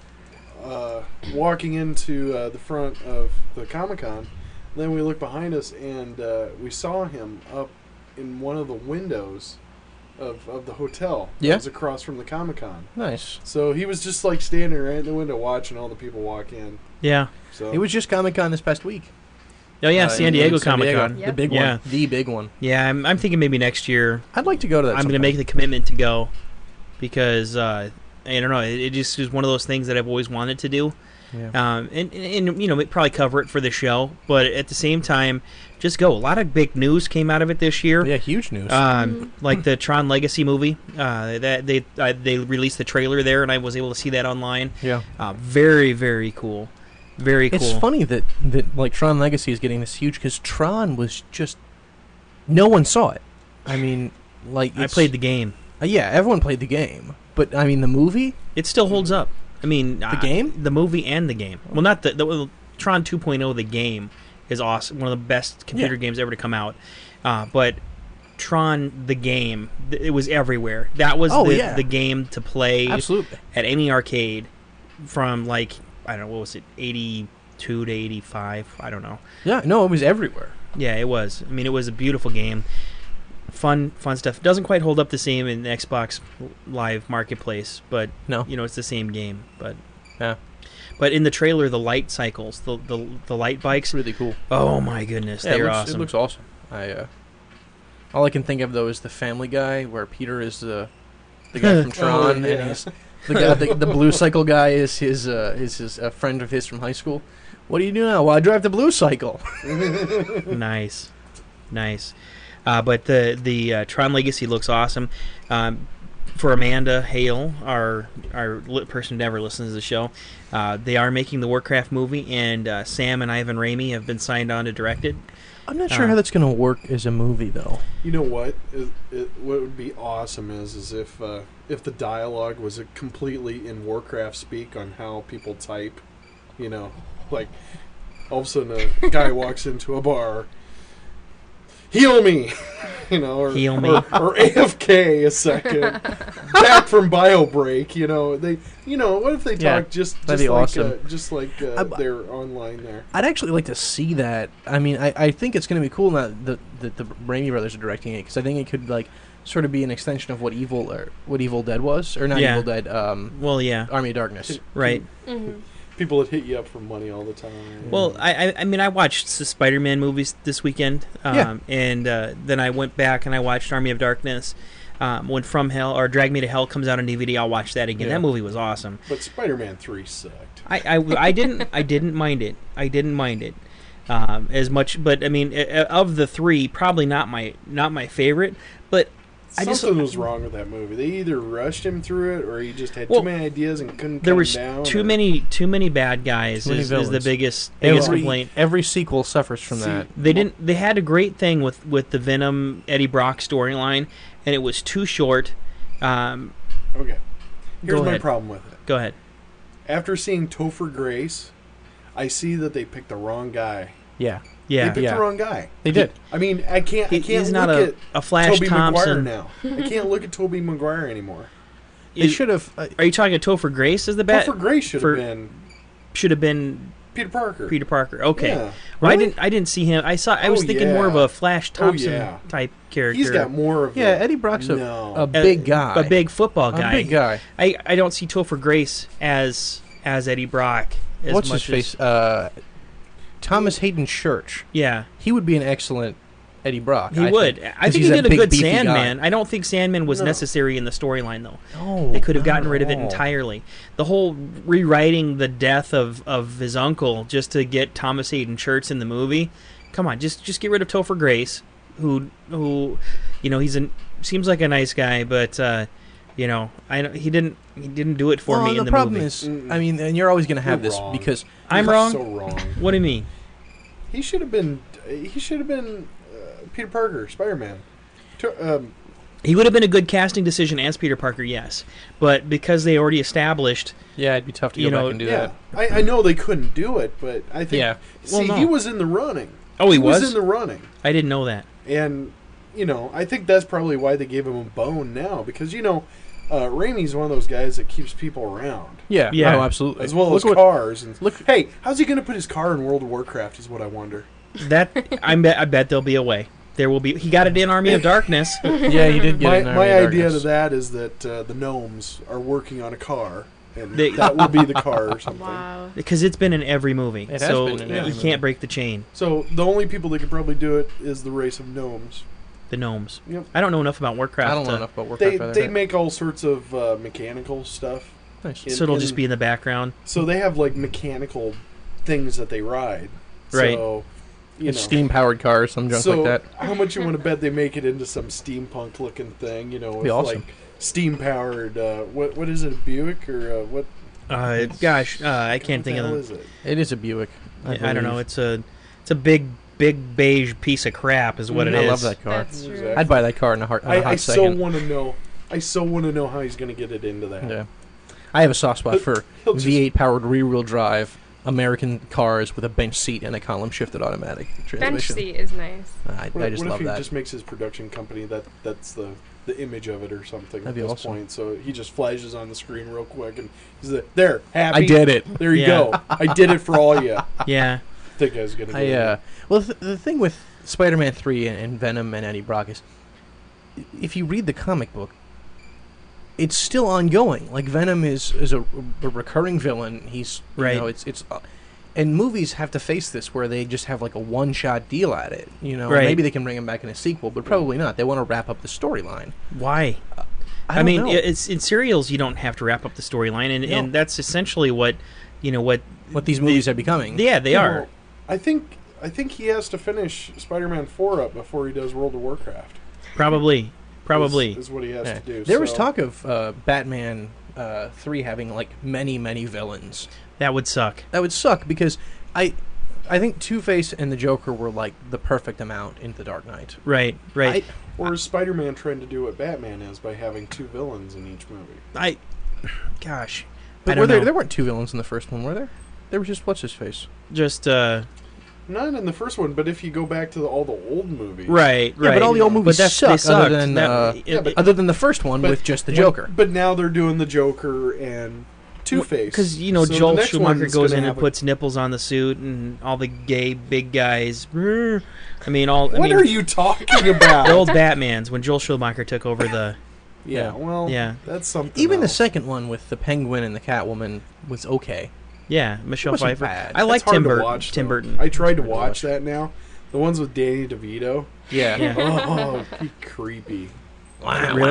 uh, walking into uh, the front of the Comic Con. Then we looked behind us and uh, we saw him up in one of the windows of, of the hotel. Yeah? that was across from the Comic Con. Nice. So he was just like standing right in the window watching all the people walk in. Yeah. So It was just Comic Con this past week. Oh, yeah. Uh, San in- Diego in San Diego, Comic Con. Yep. the big Yeah. one, the big one. Yeah, I'm, I'm thinking maybe next year I'd like to go to that. I'm going to sometime. make the commitment to go because, uh, I don't know, it, it just is one of those things that I've always wanted to do. Yeah. Um, and, and, and, you know, probably cover it for the show, but at the same time, just go. A lot of big news came out of it this year. yeah, huge news. Um, like the Tron Legacy movie, uh, that they uh, they released the trailer there, and I was able to see that online. yeah. Uh, very very cool. Very cool. It's funny that, that like Tron Legacy is getting this huge because Tron was just no one saw it. I mean, like I it's- played the game. Uh, yeah, everyone played the game, but I mean the movie. It still holds up. I mean, The uh, game? the movie, and the game. Well, not the, the well, Tron two point oh. The game is awesome. One of the best computer Yeah. games ever to come out. Uh, but Tron the game, th- it was everywhere. That was Oh, the, yeah. the game to play Absolutely. at any arcade from like I don't know what was it, eighty-two to eighty-five. I don't know. Yeah, no, it was everywhere. Yeah, it was. I mean, it was a beautiful game. Fun, fun stuff. Doesn't quite hold up the same in the Xbox Live Marketplace, but No. you know it's the same game. But Yeah, but in the trailer, the light cycles, the the, the light bikes. it's really cool. Oh my goodness, Yeah, it they're looks, awesome. It looks awesome. I uh, all I can think of though is the Family Guy, where Peter is the the guy from Tron, Oh, and yeah. he's the guy. The, the blue cycle guy is his uh, is his a friend of his from high school. What do you do now? Well, I drive the blue cycle. Nice, nice. Uh, but the the uh, Tron Legacy looks awesome. Um, for Amanda Hale, our our li- person who never listens to the show, uh, they are making the Warcraft movie, and uh, Sam and Ivan Raimi have been signed on to direct it. I'm not sure Uh, how that's gonna work as a movie though. You know what? It, it, what would be awesome is is if uh, if the dialogue was a completely in Warcraft speak on how people type. You know, like all of a sudden a guy walks into a bar. Heal me, you know, or, Heal me. or, or A F K a second, back from bio break. You know, they, you know, what if they talk Yeah, just just that'd be like awesome. uh, just like uh, I- they're online there. I'd actually like to see that. I mean, I, I think it's going to be cool now that, that the Raimi brothers are directing it because I think it could like sort of be an extension of what Evil or what Evil Dead was, or not Yeah. Evil Dead, um, Well, yeah, Army of Darkness. right. Mm-hmm. People that hit you up for money all the time. Well, I, I I mean, I watched the Spider-Man movies this weekend, um, Yeah. and uh, then I went back and I watched Army of Darkness. Um, when From Hell or Drag Me to Hell comes out on D V D, I'll watch that again. Yeah. That movie was awesome. But Spider-Man three sucked. I, I, I didn't I didn't mind it. I didn't mind it um, as much. But I mean, uh, of the three, probably not my not my favorite. But I just Something was wrong with that movie. They either rushed him through it, or he just had Well, too many ideas and couldn't. there cut was him down, too or- many too many bad guys. Too many Is, is the villains. biggest biggest Every, complaint. every sequel suffers from See, that. They didn't. They had a great thing with, with the Venom Eddie Brock storyline, and it was too short. Um, Okay, here's Go my ahead. problem with it. go ahead. After seeing Topher Grace, I see that they picked the wrong guy. Yeah, They Yeah, picked Yeah. the wrong guy. they did. I mean, I can't. I He- can't he's look not a, at a Flash Toby Maguire Thompson. now. I can't look at Toby Maguire anymore. They Is- should have. Uh, Are you talking Topher Grace as the bat? Topher Grace should for- have been Should have been Peter Parker. Peter Parker. Okay. Yeah. Well, I Really? didn't. I didn't see him. I saw. I was Oh, thinking more of yeah. a Flash Thompson yeah. type character. He's got more of. yeah, a, Eddie Brock's a, No. a a- big guy. a big football A guy. big guy. I, I don't see Topher Grace as as Eddie Brock. As What's much his as, face? Uh, Thomas Hayden Church. Yeah, He would be an excellent Eddie Brock. he I would. Think, I 'cause think he he's did a big, good beefy Sandman. guy. I don't think Sandman was No. necessary in the storyline though. No, They could have not gotten at rid of it all. entirely. The whole rewriting the death of, of his uncle just to get Thomas Hayden Church in the movie. Come on, just just get rid of Topher Grace, who who, you know, he's an seems like a nice guy, but uh, you know, I don't- he didn't he didn't do it for well, me the in the problem movie. is, Mm-mm. I mean, and you're always going to have You're this wrong. because I'm You're wrong. So wrong. What do you mean? He should have been. He should have been uh, Peter Parker, Spider-Man. To, um, He would have been a good casting decision as Peter Parker, yes, but because they already established, yeah, it'd be tough to You go know, back and do yeah, that. I, I know they couldn't do it, but I think. Yeah. See, Well, no. he was in the running. oh, he, was. in the running, I didn't know that. and you know, I think that's probably why they gave him a bone now, because you know, uh, Raimi's one of those guys that keeps people around, Yeah, Yeah. oh, absolutely. as well Look as what- cars. And look- hey, how's he going to put his car in World of Warcraft? Is what I wonder. That I bet I bet there'll be a way. There will be. He got it in Army of Darkness. Yeah, you did get My, it in my Army of idea to Darkness. that is that uh, the gnomes are working on a car, and They- that will be the car or something. Wow. Because it's been in every movie, It has so been in every you movie. can't break the chain. So the only people that could probably do it is the race of gnomes. The gnomes. Yep. I don't know enough about Warcraft. I don't know to- enough about Warcraft. They either. they make all sorts of uh, mechanical stuff. Nice. in- So it'll in- just be in the background. So they have like mechanical things that they ride. Right. So, you It's know. steam-powered cars, some junk so like that. how much you want to bet they make it into some steampunk looking thing? You know, with Be awesome. like steam powered. Uh, what what is it? A Buick or uh, what? Uh, gosh, uh, I can't What think the of hell them. is it? It is a Buick. I, I, don't know. believe. It's a it's a big big beige piece of crap, is what it I is. love that car. That's true. Exactly. I'd buy that car in a heart. In a I, hot I so second. want to know. I so want to know how he's going to get it into that. Yeah, I have a soft spot He'll- for he'll just- V eight powered rear-wheel drive American cars with a bench seat and a column shifted automatic Bench transmission. seat is nice. I, What, I just what love if he that. just makes his production company that that's the the image of it or something That'd at be this awesome. point? So he just flashes on the screen real quick and he's like, there, happy. I did it. There you Yeah. go. I did it for all you. Yeah. That guy's gonna. Get I, uh, well, th- the thing with Spider-Man three and, and Venom and Eddie Brock is, if you read the comic book, it's still ongoing. Like Venom is is a, a recurring villain. He's you Right. know, it's it's, uh, and movies have to face this where they just have like a one-shot deal at it. You know, Right. maybe they can bring him back in a sequel, but probably not. They want to wrap up the storyline. Why? I, I, don't mean, know. it's in serials. You don't have to wrap up the storyline, and, No. and that's essentially what you know what. what these movies are becoming. Yeah, they are. Well, I think I think he has to finish Spider-Man four up before he does World of Warcraft. Probably, probably. is, is what he has Yeah. to do. There was so- talk of uh, Batman uh, three having like many, many villains. That would suck. That would suck because I, I think Two-Face and the Joker were like the perfect amount in The Dark Knight. Right, right. Or is Spider-Man trying to do what Batman is by having two villains in each movie? I, gosh, But I don't were there? know. There weren't two villains in the first one, were there? There was just what's his face. Just uh, Not in the first one, but if you go back to the, all the old movies, right, right. Yeah, but all the old movies but that's, suck they other sucked. than That- uh, it- Yeah, but- it- other than the first one But with just the when- Joker. But now they're doing the Joker and Two-Face. Because, you know, So the Joel next Schumacher one's goes gonna in and have a- puts nipples on the suit, and all the gay big guys. brr. I mean, all. I What mean, are you talking about? the old Batmans when Joel Schumacher took over the. yeah, well, Yeah. that's something. Even the else. second one with the Penguin and the Catwoman was okay. Yeah, Michelle wasn't Pfeiffer. bad. I like That's hard Tim to Burton. watch, Tim though. Burton. I tried to hard to watch watch. that now. The ones with Danny DeVito. Yeah. Yeah. Oh, he creepy. Really?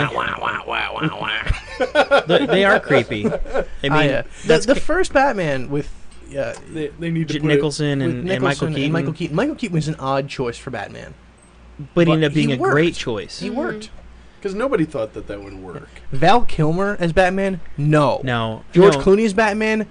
they, they are creepy. I mean, I, uh, the, that's the ca- first Batman with uh, They, they need to J- put Nicholson with and, and Nicholson Michael Keaton, and Michael Keaton. Michael Keaton was an odd choice for Batman. but he but ended up being he a great worked. choice. He worked. because nobody thought that that would work. Val Kilmer as Batman? No. No, George no. Clooney as Batman?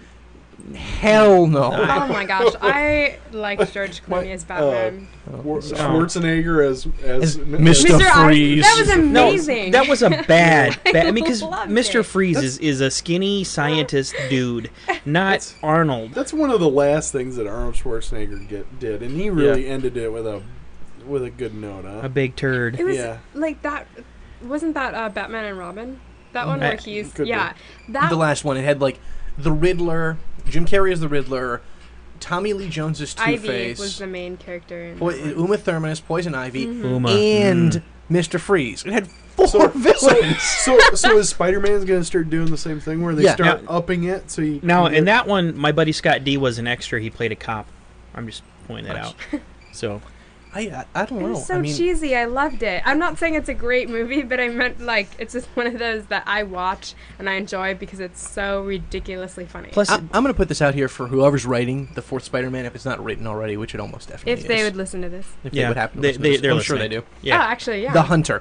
Hell no. Oh my gosh, I like George My- Clooney as Batman. Schwar- Schwarzenegger as as, As Mister Mister I- Freeze. that was No, amazing. that was a bad. I bad I mean, because loved Mister it. Freeze is, is a skinny scientist dude, not That's- Arnold. That's one of the last things that Arnold Schwarzenegger get, did, and he really ended it with a with a good note. Huh? A big turd. It was Yeah. like that. Wasn't that uh, Batman and Robin? That one I- where he's could be. yeah. That The last one, it had like the Riddler, Jim Carrey as the Riddler, Tommy Lee Jones as Ivy Two-Face, was the main character. In Po- that one. Uma Thurman as Poison Ivy, Uma. and Mm. Mister Freeze. It had four So, so, villains. so, so is Spider-Man's going to start doing the same thing where they Yeah. start Now- upping it? So you Now, you in get- that one, my buddy Scott D was an extra. He played a cop. I'm just pointing that Nice. out. So, I, I I don't It know. was so I mean, cheesy. I loved it. I'm not saying it's a great movie, but I meant like it's just one of those that I watch and I enjoy because it's so ridiculously funny. plus, I, I'm going to put this out here for whoever's writing the fourth Spider-Man, if it's not written already, which it almost definitely if is. they would listen to this. If Yeah, they would happen to they- listen to they- this. they're I'm sure they listening. do. Oh, yeah, actually, yeah. The Hunter.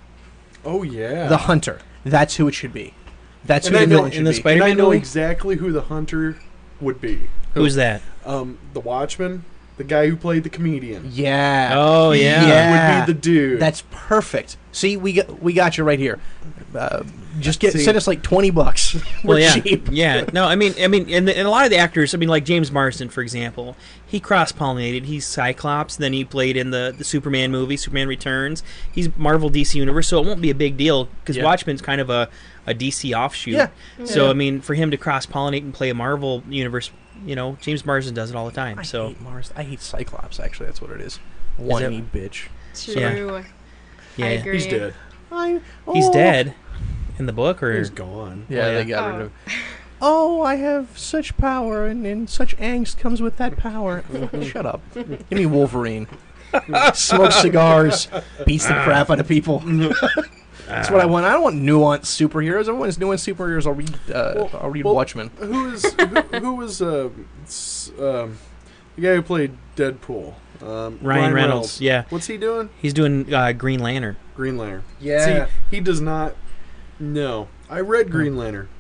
oh yeah, The Hunter. That's who it should be. That's And who I the know- villain in should the be. Spider- and I Spider-Man know movie? exactly who the hunter would be. who's that? Um, the Watchman, the guy who played the comedian. Yeah. Oh, He yeah. Yeah. would be the dude. That's perfect. See, we got we got you right here. Uh, just get See- send us like twenty bucks. We're Well, yeah, cheap. yeah. No, I mean, I mean, and, the, and a lot of the actors. I mean, like James Marsden, for example. He cross-pollinated. He's Cyclops. Then he played in the, the Superman movie, Superman Returns. He's Marvel D C Universe, so it won't be a big deal because Yeah. Watchmen's kind of a, a D C offshoot. Yeah. So Yeah. I mean, for him to cross-pollinate and play a Marvel universe, you know, James Marsden does it all the time. I So hate Mars. I hate Cyclops. Actually, that's what it is. Whiny bitch. True. yeah, I agree. He's dead. I, he's oh. dead in the book, or He's gone. Yeah, Oh, yeah. they got rid Oh. of. Oh, I have such power, and, and such angst comes with that power. Shut up. Give me Wolverine. Smokes cigars, beats the crap out of people. That's what I want. I don't want nuanced superheroes. If I want nuanced superheroes, I'll read. Uh, Well- I'll read well, Watchmen. Who is who, who was uh, s- um, the guy who played Deadpool? Um, Ryan Reynolds. Yeah, What's he doing? he's doing uh, Green Lantern. Green Lantern. Yeah. See, he does not. No, I read Green Lantern.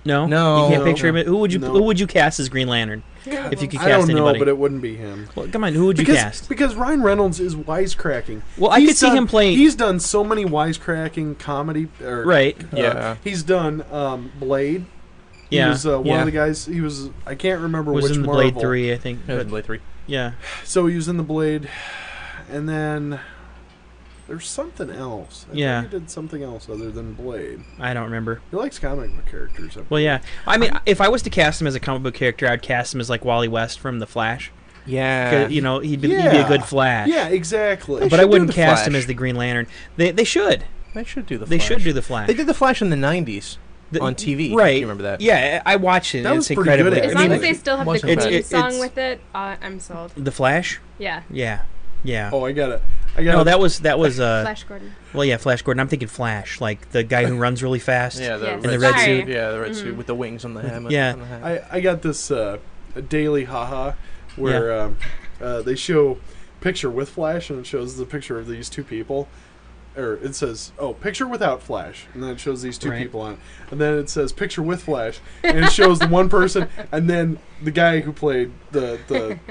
No, No. You can't No. picture him. Who would you No. Who would you cast as Green Lantern? If you could cast I don't know, anybody, but it wouldn't be him. well, come on, who would you Because, cast? because Ryan Reynolds is wisecracking. Well, I He's could see done- him playing- He's done so many wisecracking comedy. Or, Right. uh, Yeah. He's done um, Blade. He Yeah. was uh, one Yeah. of the guys. He was. I can't remember Was which in the Marvel. Blade Three, I think. That was But, Blade three. yeah. So he was in the Blade, and then there's something else. I Yeah. thought he did something else other than Blade. I don't remember. He likes comic book characters. I Well, yeah. I mean, if I was to cast him as a comic book character, I'd cast him as like Wally West from The Flash. Yeah. You know, he'd be, he'd be a Yeah. good Flash. Yeah, exactly. They But should I do wouldn't the cast him Flash. as the Green Lantern. They they should. They should do the They Flash. should do the Flash. They did the Flash in the nineties The- on T V. Right. You remember that? Yeah, I I watched it. That It's was pretty incredibly. good, As I long mean, as they still have the wasn't theme bad. It's- song it's- with it, uh, I'm sold. The Flash. Yeah. Yeah. Yeah. Oh, I got it. I got No, it. that was that was uh. Flash Gordon. Well, yeah, Flash Gordon. I'm thinking Flash, like the guy who runs really fast. Yeah, the Yes. red, In the red Sorry. suit. Yeah, the red Mhm. suit with the wings on the helmet. Yeah. on the hat. I, I got this uh, a daily haha where um, uh, they show picture with Flash and it shows the picture of these two people. Or it says, oh, picture without Flash. And then it shows these two Right. people on it. And then it says picture with Flash. And it shows the one person and then the guy who played the the,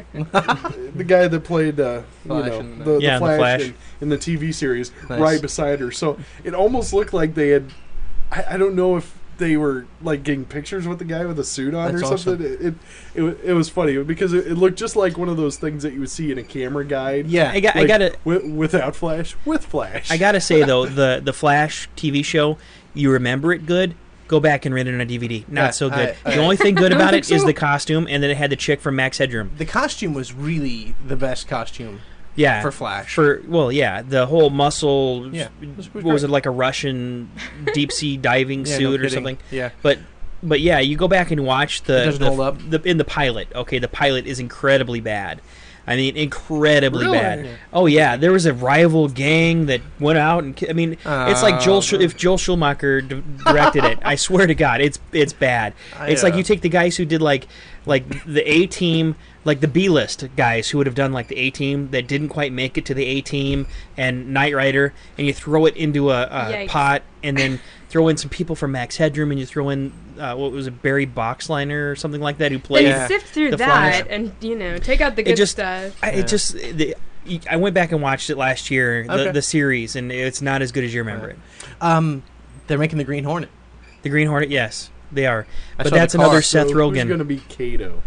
the guy that played uh, you Flash know, in the- the, the Yeah, the Flash, Flash. In, in the T V series Nice. right beside her. So it almost looked like they had I, I don't know if they were like getting pictures with the guy with a suit on That's or something. It, it it wa- it was funny because it, it looked just like one of those things that you would see in a camera guide. Yeah. I got. I Like, got to. wi- without Flash, with Flash. I gotta say though, the the Flash T V show, you remember it good. Go back and rent it on a D V D. Not Yeah, so good. I- I- the only thing good I don't about think it is so. the costume, and then it had the chick from Max Headroom. The costume was really the best costume Yeah, for Flash. For well, yeah, the whole muscle. Yeah, it was- it was what was great. it like a Russian deep sea diving Yeah, no suit or kidding. something? Yeah. But but yeah, you go back and watch the It doesn't the, hold up. the in the pilot. Okay, the pilot is incredibly bad. I mean, incredibly Really? bad. Yeah. Oh yeah, there was a rival gang that went out and ki- I mean, it's like Joel. Uh, Sch- if Joel Schumacher d- directed it, I swear to God, it's it's bad. I, It's like uh, you take the guys who did like like the A Team, like the B list guys who would have done like the A Team that didn't quite make it to the A Team and Knight Rider, and you throw it into a, a Yikes. pot, and then throw in some people from Max Headroom, and you throw in uh, what was it, Barry Boxliner or something like that, who Then played. Yeah. sift through the that Flash. and, you know, take out the It good just- stuff. I, Yeah. it just the, I went back and watched it last year, the, Okay. the series, and it's not as good as you remember it. Um, they're making the Green Hornet. The Green Hornet, yes, they are, I but saw the that's car. another So Seth Who's going Rogen. to be Kato?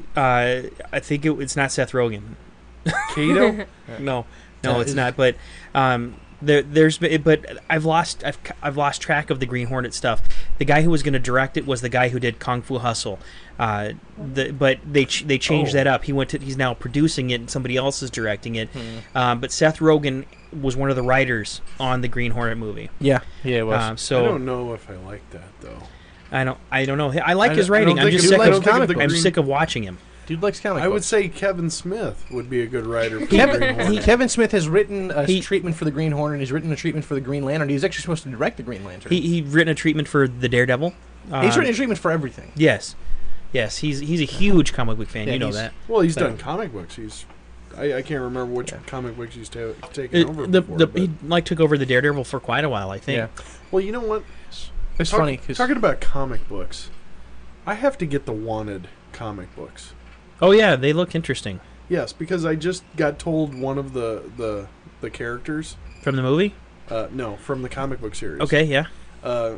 Uh, I think it, it's not Seth Rogen. Kato? No, no, Uh, it's is- not. But um, there, there's, been- but I've lost, I've, I've lost track of the Green Hornet stuff. The guy who was going to direct it was the guy who did Kung Fu Hustle. Uh, the, but they ch- they changed Oh. that up. He went to, he's now producing it, and somebody else is directing it. Hmm. Um, but Seth Rogen was one of the writers on the Green Hornet movie. Yeah. Yeah, it was. Um, I so don't know if I like that though. I don't, I don't know. I like I his don't- I writing. don't I'm think just it- sick I of. don't think comic the I'm Green- sick of watching him. Dude likes comic I would books. say Kevin Smith would be a good writer for the Kevin, Green he, Hornet. Kevin Smith has written a He- treatment for the Green Hornet. He's written a treatment for the Green Lantern. He's actually supposed to direct the Green Lantern. He he written a treatment for the Daredevil. he's Um, written a treatment for everything. Yes, yes. He's he's a huge comic book fan. Yeah, you know he's- that. Well, he's But- done comic books. He's I, I can't remember which Yeah. comic books he's ta- taken It- over the, before. the, but- he like took over the Daredevil for quite a while, I think. Yeah. well, you know what? It's Talk- funny 'cause- talking about comic books, I have to get the Wanted comic books. Oh yeah, they look interesting Yes, because I just got told one of the the, the characters. from the movie. Uh, no, from the comic book series. Okay, yeah, Uh,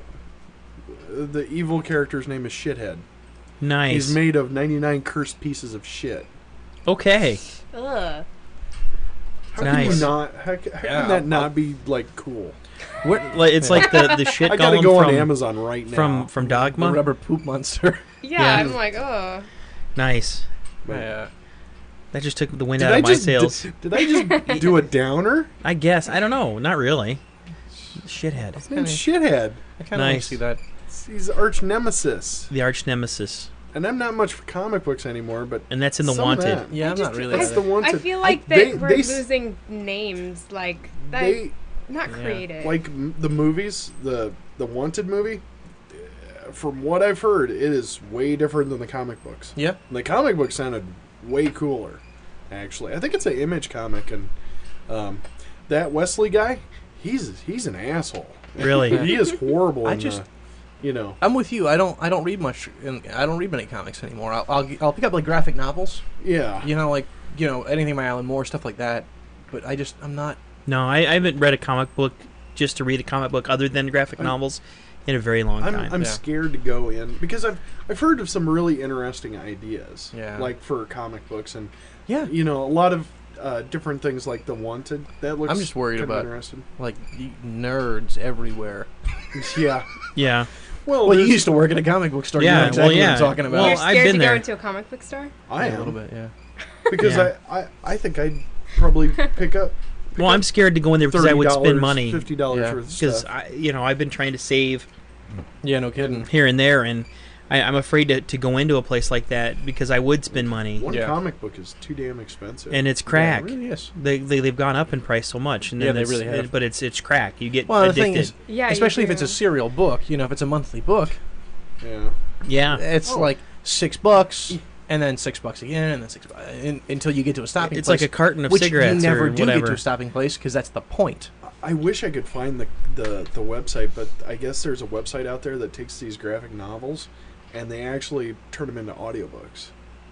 the evil character's name is Shithead. nice. He's made of ninety-nine cursed pieces of shit. okay, Ugh. How can Nice. you not? How, ca- how Yeah, can that I'll- not be like cool? Where, Like, it's like the the shit I gotta golem go from on Amazon right now. from from the Dogma. rubber poop monster. Yeah, Yeah. I'm like, oh. Nice. But- yeah. That just took the wind Did out I of my just sails. Did, did I just do a downer? I guess I don't know. Not really. Shithead. His name's Shithead. I kind of want to Nice. see that. He's arch nemesis. The arch nemesis, And I'm not much for comic books anymore, but and that's in the some of Wanted. that. Yeah, I I'm just- not really. That's a- the Wanted. I feel like I- that they- we're they s- losing names. Like, that, They not Yeah. creative. like m- the movies, the the Wanted movie. uh, From what I've heard, it is way different than the comic books. Yeah. And the comic book sounded way cooler, actually. I think it's an Image comic, and um, that Wesley guy, he's he's an asshole. Really? he is horrible. I in just- the, You know. I'm with you. I don't. I don't read much. In, I don't read many comics anymore. I'll, I'll. I'll pick up like graphic novels. Yeah. You know, like you know anything by Alan Moore, stuff like that. But I just. I'm not. No, I, I haven't read a comic book just to read a comic book other than graphic I'm, novels in a very long I'm, time. I'm Yeah. scared to go in because I've I've heard of some really interesting ideas. Yeah. Like for comic books and Yeah. you know a lot of uh, different things like The Wanted. That looks. I'm just worried kind of about interesting. like y- nerds everywhere. Yeah. yeah. Well, Well, you there's- used to work at a comic book store. Yeah, You know well, exactly yeah. what I'm talking about. Well, You're I've scared been to there. go into a comic book store? I Yeah, am a little bit. Yeah. because Yeah. I, I I think I'd probably pick up. Well, I'm scared to go in there because I would spend money. fifty dollars Yeah. worth of Because stuff. I, you know, I've been trying to save Yeah. No kidding. here and there, and I, I'm afraid to, to go into a place like that because I would spend money, One Yeah. comic book is too damn expensive. and it's Yeah, crack. it really is. They, they they've gone up in price so much, and Yeah, then they it's- really have. But it's it's crack. You get Well, the addicted. thing is, Yeah, you especially if do. it's a serial book. You know, if it's a monthly book, yeah. yeah, it's Oh. like six bucks, and then six bucks again, and then six bucks in, until you get to a stopping it's place. like a carton of which cigarettes you never or do whatever. get to a stopping place because that's the point. I wish I could find the, the the website, but I guess there's a website out there that takes these graphic novels and they actually turn them into audiobooks.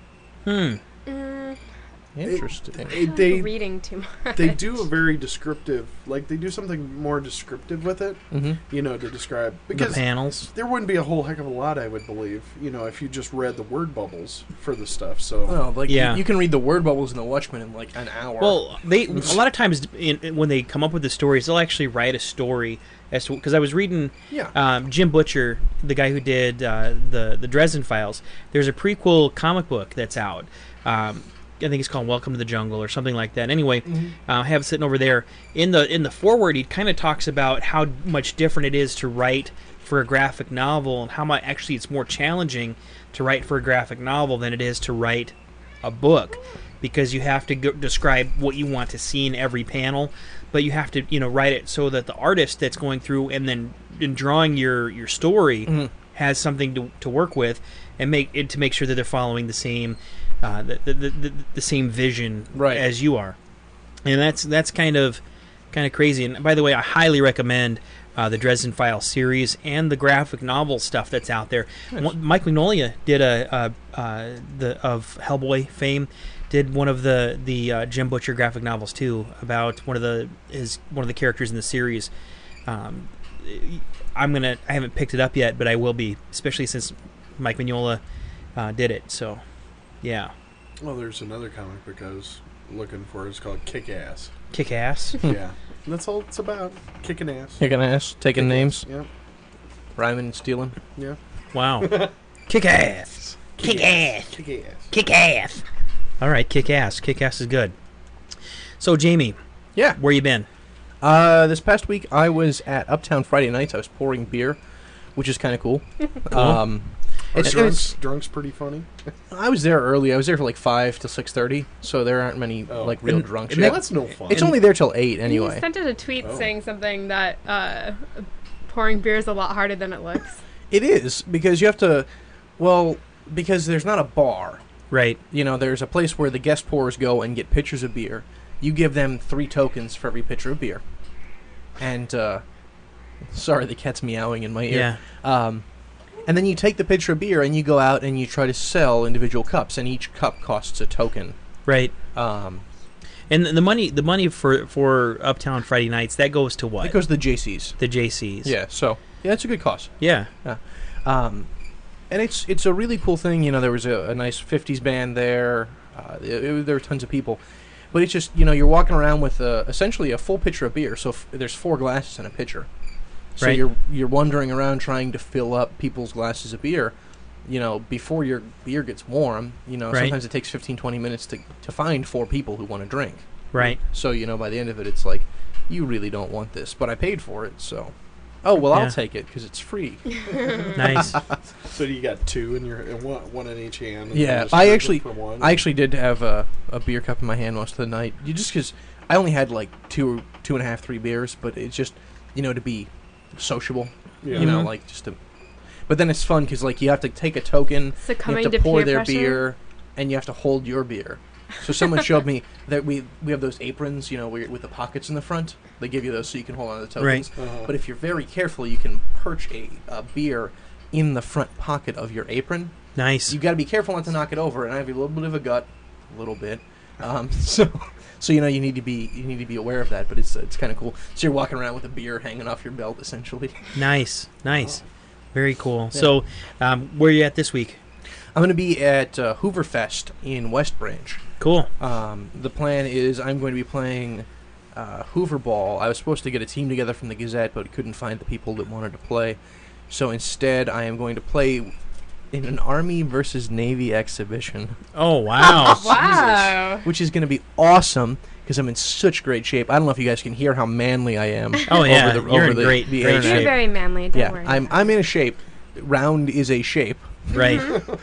Hmm. Mm, Interesting. It- I feel like they reading too much. they do a very descriptive, like they do something more descriptive with it, Mm-hmm. you know, to describe The because panels. there wouldn't be a whole heck of a lot, I would believe, you know, if you just read the word bubbles for the stuff. So Well, like Yeah. you, you can read the word bubbles in the Watchmen in like an hour. Well, they a lot of times in, in- when they come up with the stories, they'll actually write a story as to because I was reading yeah. um, Jim Butcher, the guy who did uh, the the Dresden Files. There's a prequel comic book that's out. Um, I think it's called Welcome to the Jungle or something like that. Anyway, uh, I have it sitting over there. In the in the foreword, he kind of talks about how much different it is to write for a graphic novel and how much actually it's more challenging to write for a graphic novel than it is to write a book, because you have to go describe what you want to see in every panel, but you have to you know write it so that the artist that's going through and then in drawing your your story Mhm. has something to, to work with and make it to make sure that they're following the same uh, the, the, the, the, the same vision Right. as you are, and that's that's kind of kind of crazy. And by the way, I highly recommend uh, the Dresden Files series and the graphic novel stuff that's out there. One- Mike Mignola did a, a uh, the of Hellboy fame did one of the the uh, Jim Butcher graphic novels too about one of the his one of the characters in the series. Um, I'm gonna I haven't picked it up yet, but I will be, especially since Mike Mignola uh, did it. So, yeah, well, there's another comic book I was looking for. It's called Kick Ass. kick ass. Yeah, and that's all it's about. Kicking ass. Kicking ass, taking names, Yeah, rhyming and stealing. yeah. Wow, kick ass, kick ass, Kick ass. kick ass. All right, kick ass, kick ass is good. So, Jamie, Yeah. where you been? Uh, this past week I was at Uptown Friday nights. I was pouring beer, which is kind of cool. Um, Are it's, drunks, it's- drunks pretty funny? I was there early. I was there for like five to six thirty, so there aren't many Oh. like real And- drunks. and yet. Well, that's no fun. It's only there till eight You anyway. sent it a tweet Oh. saying something that uh, pouring beer is a lot harder than it looks. It is because you have to. Well, because there's not a bar. Right. You know, there's a place where the guest pourers go and get pitchers of beer. You give them three tokens for every pitcher of beer. And, uh, sorry, the cat's meowing in my ear. Yeah. Um, and then you take the pitcher of beer and you go out and you try to sell individual cups, and each cup costs a token. Right. Um, And the money, the money for for Uptown Friday nights, that goes to what? it goes to the J Cs. the J Cs. Yeah, so yeah, it's a good cause. Yeah. Um, and it's it's a really cool thing. You know, there was a, a nice fifties band there. Uh, it, it- there were tons of people. But it's just, you know, you're walking around with uh essentially a full pitcher of beer. So f- there's four glasses in a pitcher. So Right. you're you're wandering around trying to fill up people's glasses of beer, you know, before your beer gets warm. You know, Right. sometimes it takes fifteen, twenty minutes to, to find four people who want to drink. Right. So, you know, by the end of it, it's like, you really don't want this, but I paid for it, so... Oh, well, Yeah. I'll take it, because it's free. Nice. So you got two in your and one, one in each hand. And Yeah, just I drink actually, from one. I actually did have a, a beer cup in my hand most of the night. You just because I only had like two, two and a half, three beers, but it's just, you know, to be sociable. Yeah. You know, Mhm. like just to. But then it's fun because like you have to take a token, you Succumbing have to to pour peer their pressure. beer, and you have to hold your beer. So someone showed me that we we have those aprons, you know, where, with the pockets in the front. They give you those so you can hold on to the tokens. Right. Uh-huh. But if you're very careful, you can perch a, a beer in the front pocket of your apron. Nice. You got to be careful not to knock it over. And I have a little bit of a gut, a little bit. Um, so, so you know, you need to be you need to be aware of that. But it's it's kind of cool. So you're walking around with a beer hanging off your belt, essentially. Nice. Nice. Very cool. Yeah. So, um, where are you at this week? I'm going to be at uh, Hooverfest in West Branch. Cool. Um, the plan is I'm going to be playing uh, Hoover Ball. I was supposed to get a team together from the Gazette, but couldn't find the people that wanted to play. So instead, I am going to play in an Army versus Navy exhibition. Oh, wow. Wow. Which is going to be awesome because I'm in such great shape. I don't know if you guys can hear how manly I am. Oh, yeah. Over the, You're over in the, great, the great internet. shape. You're very manly. Don't yeah, worry. I'm I'm in a shape. Round is a shape. Right.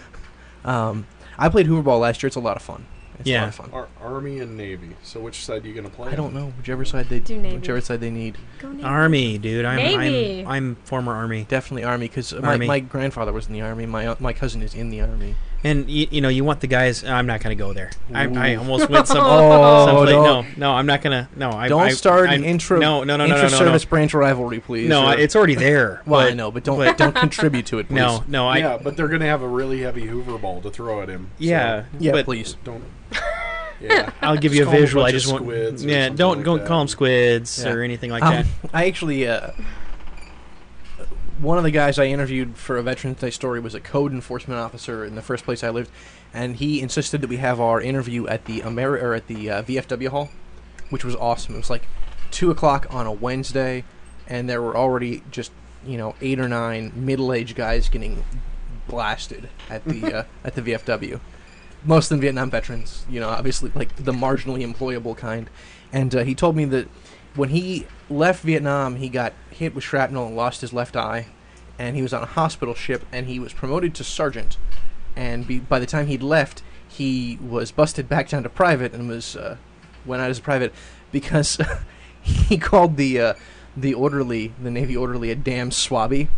um, I played Hoover Ball last year. It's a lot of fun. It's Yeah. a lot of fun. Ar- Army and Navy. So which side are you going to play? I don't know. Whichever side they Do Navy. whichever side they need. Go Navy. Army, dude. I'm, Navy. I'm I'm former Army. Definitely Army because my, Army. my grandfather was in the Army. My uh, my cousin is in the Army. And you, you know, you want the guys. I'm not going to go there. I, I Ooh. almost went some. Oh, someplace. don't- No, no, I'm not gonna. No, I Don't I, start I, an intra No, no, no, no, no, no, intra-service no. branch rivalry, please. No, or- it's already there. well, but, I know, but don't but- don't contribute to it, please. No, no, I. yeah, but they're going to have a really heavy Hoover ball to throw at him. Yeah, So Yeah, but please. don't. Yeah. I'll give Just you a call 'em a visual. I bunch of just want. squids or Yeah, something don't like don't that. call them squids Yeah. or anything like Um, that. I actually, uh, one of the guys I interviewed for a Veterans Day story was a code enforcement officer in the first place I lived, and he insisted that we have our interview at the Ameri- or at the uh, V F W hall, which was awesome. It was like two o'clock on a Wednesday, and there were already just you know eight or nine middle-aged guys getting blasted at the uh, at the V F W. Most of them Vietnam veterans, you know, obviously like the marginally employable kind. And uh, he told me that when he left Vietnam, he got hit with shrapnel and lost his left eye, and he was on a hospital ship, and he was promoted to sergeant. And be, by the time he'd left, he was busted back down to private and was uh, went out as a private because he called the uh, the orderly, the Navy orderly, a damn swabby.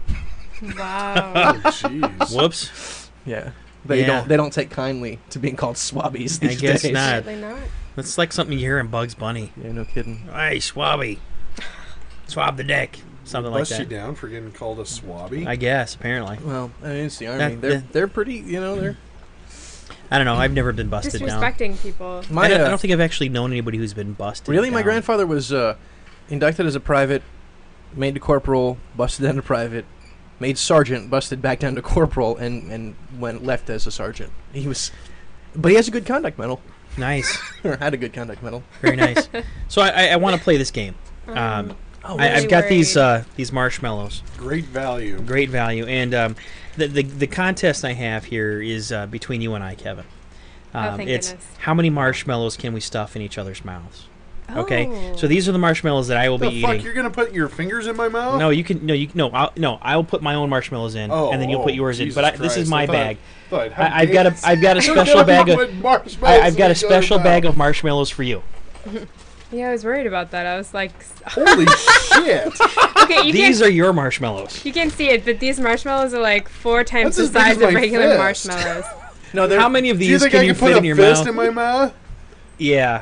Wow. Oh, jeez. Whoops. Yeah. They Yeah. don't. They don't take kindly to being called swabbies I these guess days. not. Sadly not. That's like something you hear in Bugs Bunny. Yeah, no kidding. Hey, swabby, swab the deck, something like Bust you that. down for getting called a swabby? I guess apparently. Well, I mean, it's the army. That- they're that- they're pretty. You know, they're. I don't know. I've never been busted down. Disrespecting people. My, I, don't, I uh, don't think I've actually known anybody who's been busted. Really, my down. grandfather was uh, inducted as a private, made to corporal, busted down to private, made sergeant, busted back down to corporal, and and went left as a sergeant. He was, but he has a good conduct medal, Nice, or had a good conduct medal. very nice. So I, I, I want to play this game. Um, Oh, I, really I've got these worried. uh, these marshmallows, Great value. great value, and um, the, the the contest I have here is uh, between you and I, Kevin. Oh, Um, thank it's goodness. how many marshmallows can we stuff in each other's mouths? Okay, Oh. so these are the marshmallows that I will The be fuck, eating. you're going to put your fingers in my mouth? No, you can no you no I'll, no I'll put my own marshmallows in, Oh, and then you'll oh, put yours in. Jesus But I, this is Christ. my I thought- bag. thought, how I, I've got a dare- I've got a You're special gonna bag of put marshmallows I, I've got in a each other's special bag mouth. of marshmallows for you. Yeah, I was worried about that. I was like, Holy shit! okay, you These can't, are your marshmallows. you can't see it, but these marshmallows are like four times That's the as big as size of my regular fist. marshmallows. No, they're, How many of Do you these think can I you can put fit a in your fist mouth? in my mouth? Yeah.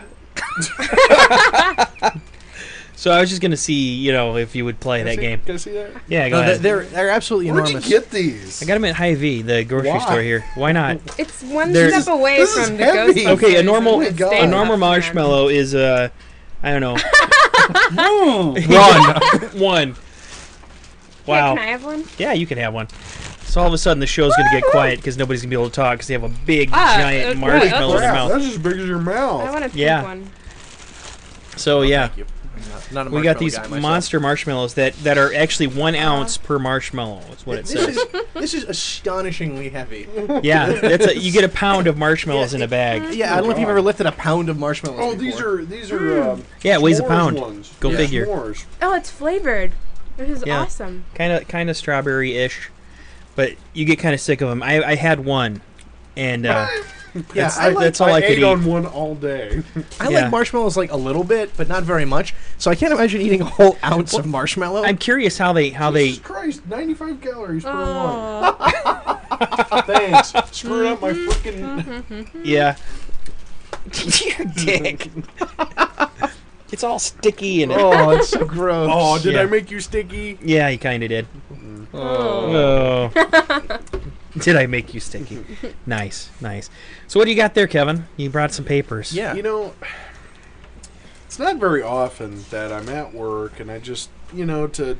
So I was just gonna see, you know, if you would play Can I that see- game. Can I see that? Yeah, go no, they're, ahead. they're they're absolutely Where'd enormous. you get these? I got them at Hy-Vee, the grocery Why? store here. Why not? It's one They're- step away this is from the heavy. Ghostbusters. Okay, a normal Oh my and God. Stay a normal Puft Man. marshmallow is uh, I don't know, One. one. Yeah, Wow. can I have one? Yeah, you can have one. So all of a sudden the show's gonna get quiet because nobody's gonna be able to talk because they have a big Ah, giant uh, marshmallow in their Crap, mouth. that's as big as your I mouth. want a pink Yeah. one. So yeah. Thank you. I'm not, not a We got marshmallow these guy myself. monster marshmallows that, that are actually one ounce per marshmallow. Is what it This says. is this is astonishingly heavy. Yeah, that's a, you get a pound of marshmallows in a bag. Yeah, I don't know if you've ever lifted a pound of marshmallows. Oh, these before. are these are um, Yeah, it weighs a s'mores pound. Ones. Go yeah, figure. S'mores. Oh, it's flavored. This is Yeah. awesome. Kind of kind of strawberry-ish, but you get kind of sick of them. I, I had one, and uh, Yeah, that's, I like- that's all I, I could ate eat. on one all day. I Yeah. like marshmallows like a little bit, but not very much. So I can't imagine eating a whole ounce of marshmallow. I'm curious how they how Jesus they Christ, ninety-five calories per Oh. one. Thanks. Screwing up my freaking. yeah. Your dick. It's all sticky and Oh, it's so gross. Oh, did Yeah. I make you sticky? yeah, he kind of did. Oh. Oh. Did I make you sticky? Nice, nice. So what do you got there, Kevin? You brought some papers. Yeah. You know, it's not very often that I'm at work and I just, you know, to,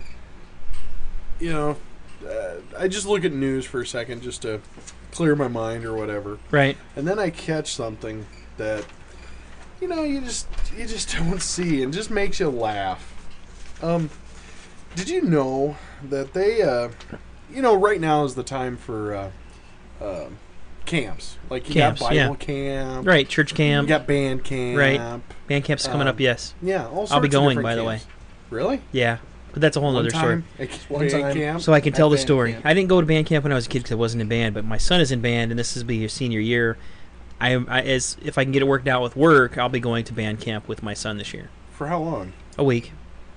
you know, uh, I just look at news for a second just to clear my mind or whatever. Right. And then I catch something that, you know, you just you just don't see and just makes you laugh. Um, did you know that they, uh, you know, right now is the time for uh, uh, camps. Like you Camps, got Bible yeah. camp, Right, church you camp. got band camp, Right. Band camp's coming Um, up, yes. Yeah, all sorts I'll be of going, different by the camps. way. Really? Yeah, but that's a whole One other story. time at One band time. camp, So I can at tell the band story. camp. I didn't go to band camp when I was a kid because I wasn't in band, but my son is in band, and this is be his senior year. I, I as if I can get it worked out with work, I'll be going to band camp with my son this year. For how long? A week,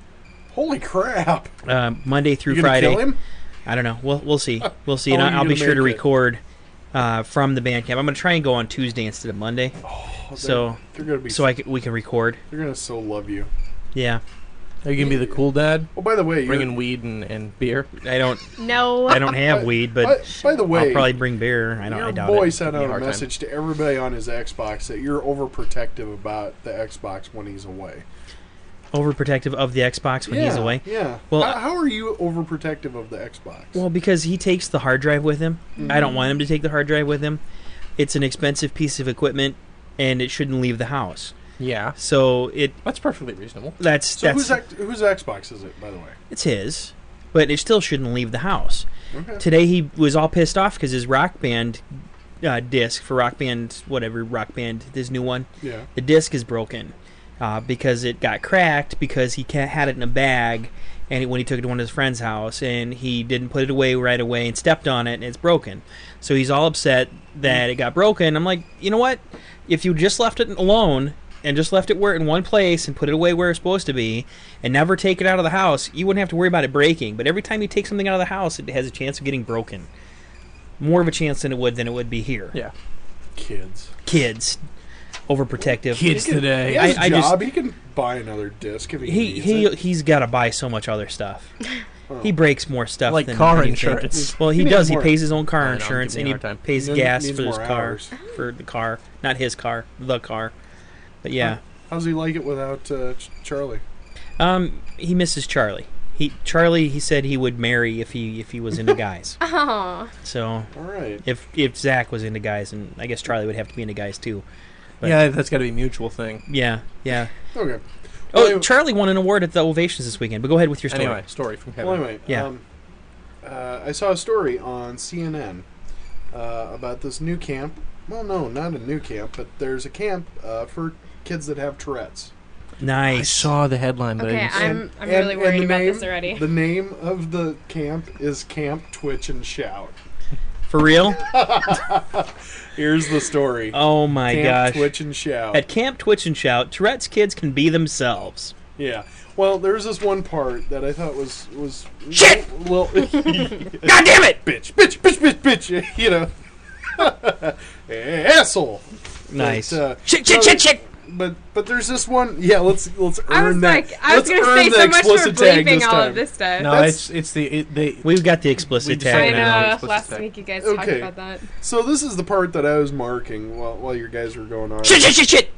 Holy crap! um, Monday through You gonna Friday. kill him? I don't know. We'll we'll see. We'll see. How And are you I'll be gonna sure to make it? record uh, from the band camp. I'm going to try and go on Tuesday instead of Monday, Oh, they're- so they're gonna be so I can, we can record. they're gonna so love you. Yeah, Are you gonna be the cool dad, Oh, by the way, you're- bringing weed and, and beer? I don't No. I don't have By- weed, by, but by the way, I'll probably bring beer. I don't. your I doubt boy it. sent Give me a out a hard time. message to everybody on his Xbox that you're overprotective about the Xbox when he's away. Overprotective of the Xbox when yeah, he's away. Yeah. Well, how, how are you overprotective of the Xbox? Well, because he takes the hard drive with him. Mm-hmm. I don't want him to take the hard drive with him. It's an expensive piece of equipment, and it shouldn't leave the house. Yeah, So it that's perfectly reasonable. that's so that's whose X- whose Xbox is it, by the way? it's his, but it still shouldn't leave the house. Okay. Today he was all pissed off because his Rock Band uh, disc for Rock Band, whatever Rock Band, this new one, Yeah. the disc is broken uh, because it got cracked because he ca- had it in a bag, and when he took it to one of his friend's house, and he didn't put it away right away and stepped on it, and it's broken. So he's all upset that it got broken. I'm like, you know what? If you just left it alone and just left it where in one place and put it away where it's supposed to be and never take it out of the house, you wouldn't have to worry about it breaking. But every time you take something out of the house, it has a chance of getting broken. More of a chance than it would than it would be here. Yeah, Kids. Kids, overprotective. kids He can- today. He has I- I a just- job. He can buy another disc if he, He needs he it. he's got to buy so much other stuff. Oh. He breaks more stuff Like than car than you think. insurance. Well, he, He needs does. He more- pays his own car I know, insurance, give and me he a hard time. pays He gas needs for his more car, hours. for the car, not his car, the car. But yeah, How's he like it without uh, Ch- Charlie? um, he misses Charlie. He Charlie. He said he would marry if he if he was into guys. Oh. So All right. if if Zach was into guys, and I guess Charlie would have to be into guys too. But- Yeah, that's got to be a mutual thing. Yeah, yeah. Okay. Oh, Well, anyway- Charlie won an award at the Ovations this weekend. But go ahead with your story. Anyway, story from Kevin. Well, anyway, Yeah. um, uh, I saw a story on C N N uh, about this new camp. Well, no, not a new camp, but there's a camp uh, for kids that have Tourette's. I Nice. saw the headline, but I Okay, didn't see I'm it. I'm really and worried the about name- this already. The name of the camp is Camp Twitch and Shout. For real? Here's the story. Oh my Camp gosh. Twitch and Shout. At Camp Twitch and Shout, Tourette's kids can be themselves. Yeah. Well, there's this one part that I thought was was Shit! Well, God damn it! bitch, bitch, bitch, bitch, bitch. You know, asshole. Nice. But, uh, shit, shit, no, shit, shit! But but there's this one. Yeah, let's let's earn I was that. like, I was let's gonna earn say the so much for explicit tag bleeping this all time. of this stuff. No, That's- it's it's the it, they. We've got the explicit We tag decided I now. now. know. Explicit Last tag. week you guys talked Okay. about that. So this is the part that I was marking while while you guys were going on. Shit, shit, shit, shit!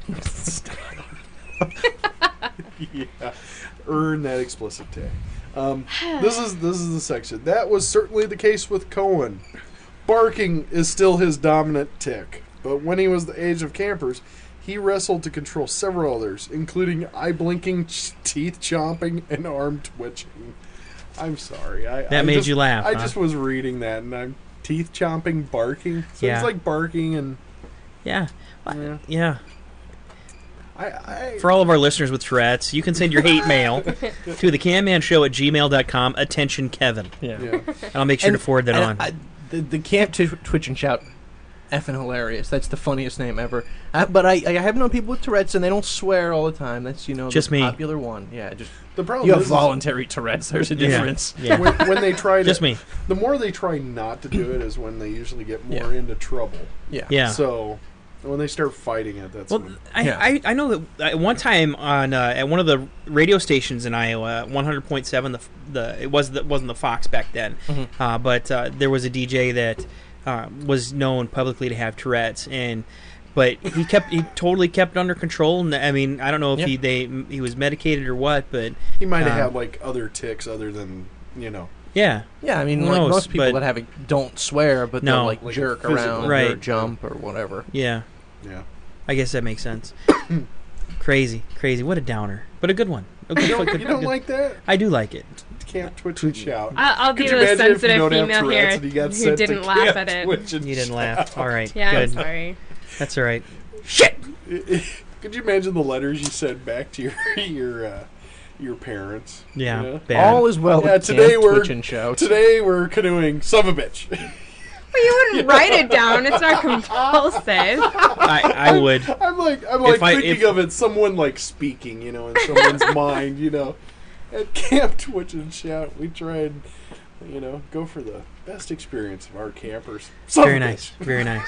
Yeah, earn that explicit tag. Um, this is this is the section. That was certainly the case with Cohen. Barking is still his dominant tick, but when he was the age of campers, he wrestled to control several others, including eye blinking, ch- teeth chomping, and arm twitching. I'm sorry. I, That I made just- you laugh, I huh? just was reading that, and I'm teeth chomping, barking. So Yeah. it's like barking, and Yeah. yeah. Yeah. I, I For all of our listeners with Tourette's, you can send your hate mail to the can man show at gmail dot com. Attention, Kevin. Yeah. yeah. And I'll make sure And- to forward that and on. I, the, the Camp Tw- Twitch and Shout, effing hilarious. That's the funniest name ever. I, but I, I have known people with Tourette's, and they don't swear all the time. That's, you know, Just the me. popular one. Yeah, just The problem you have is, voluntary Tourette's. There's a Yeah. difference. Yeah. when, when they try to, Just me. the more they try not to do it is when they usually get more Yeah. into trouble. Yeah. Yeah. So, When they start fighting it, that's Well, when... I, Yeah. I, I know that uh, one time on uh, at one of the radio stations in Iowa, one hundred point seven, the the it was the, wasn't the Fox back then, Mhm. uh, but uh, there was a D J that uh, was known publicly to have Tourette's, and but he kept he totally kept it under control. And I mean, I don't know if Yeah. he they he was medicated or what, but He might have um, had, like, other tics other than, you know... yeah, Yeah, I mean, Who like knows, most people but- that have it don't swear, but No. they'll like, Like jerk physical. around or Right. jump or whatever. yeah. Yeah. I guess that makes sense. crazy, crazy. What a downer, but a good one. A good, You don't, good- you don't good- like that? I do like it. Can't twitch and shout. I'll, I'll Could be you the imagine if you sensitive don't have female here Tourette's and you got who sent to didn't laugh Can't at it. Twitch and You didn't laugh. All right. Yeah, I'm Good. sorry. That's all right. Shit. Could you imagine the letters you sent back to your your uh, your parents? Yeah. You know? Bad. All is well. Yeah, with today Camp we're Twitch and shout. today we're canoeing. Son of a bitch. Well, you wouldn't write it down. It's not compulsive. I, I would. I'm like I'm like If I- thinking if- of it, someone like speaking, you know, in someone's mind, you know. At Camp Twitch and Shout, we try and, you know, go for the best experience of our campers. Son Very of a nice. Very nice.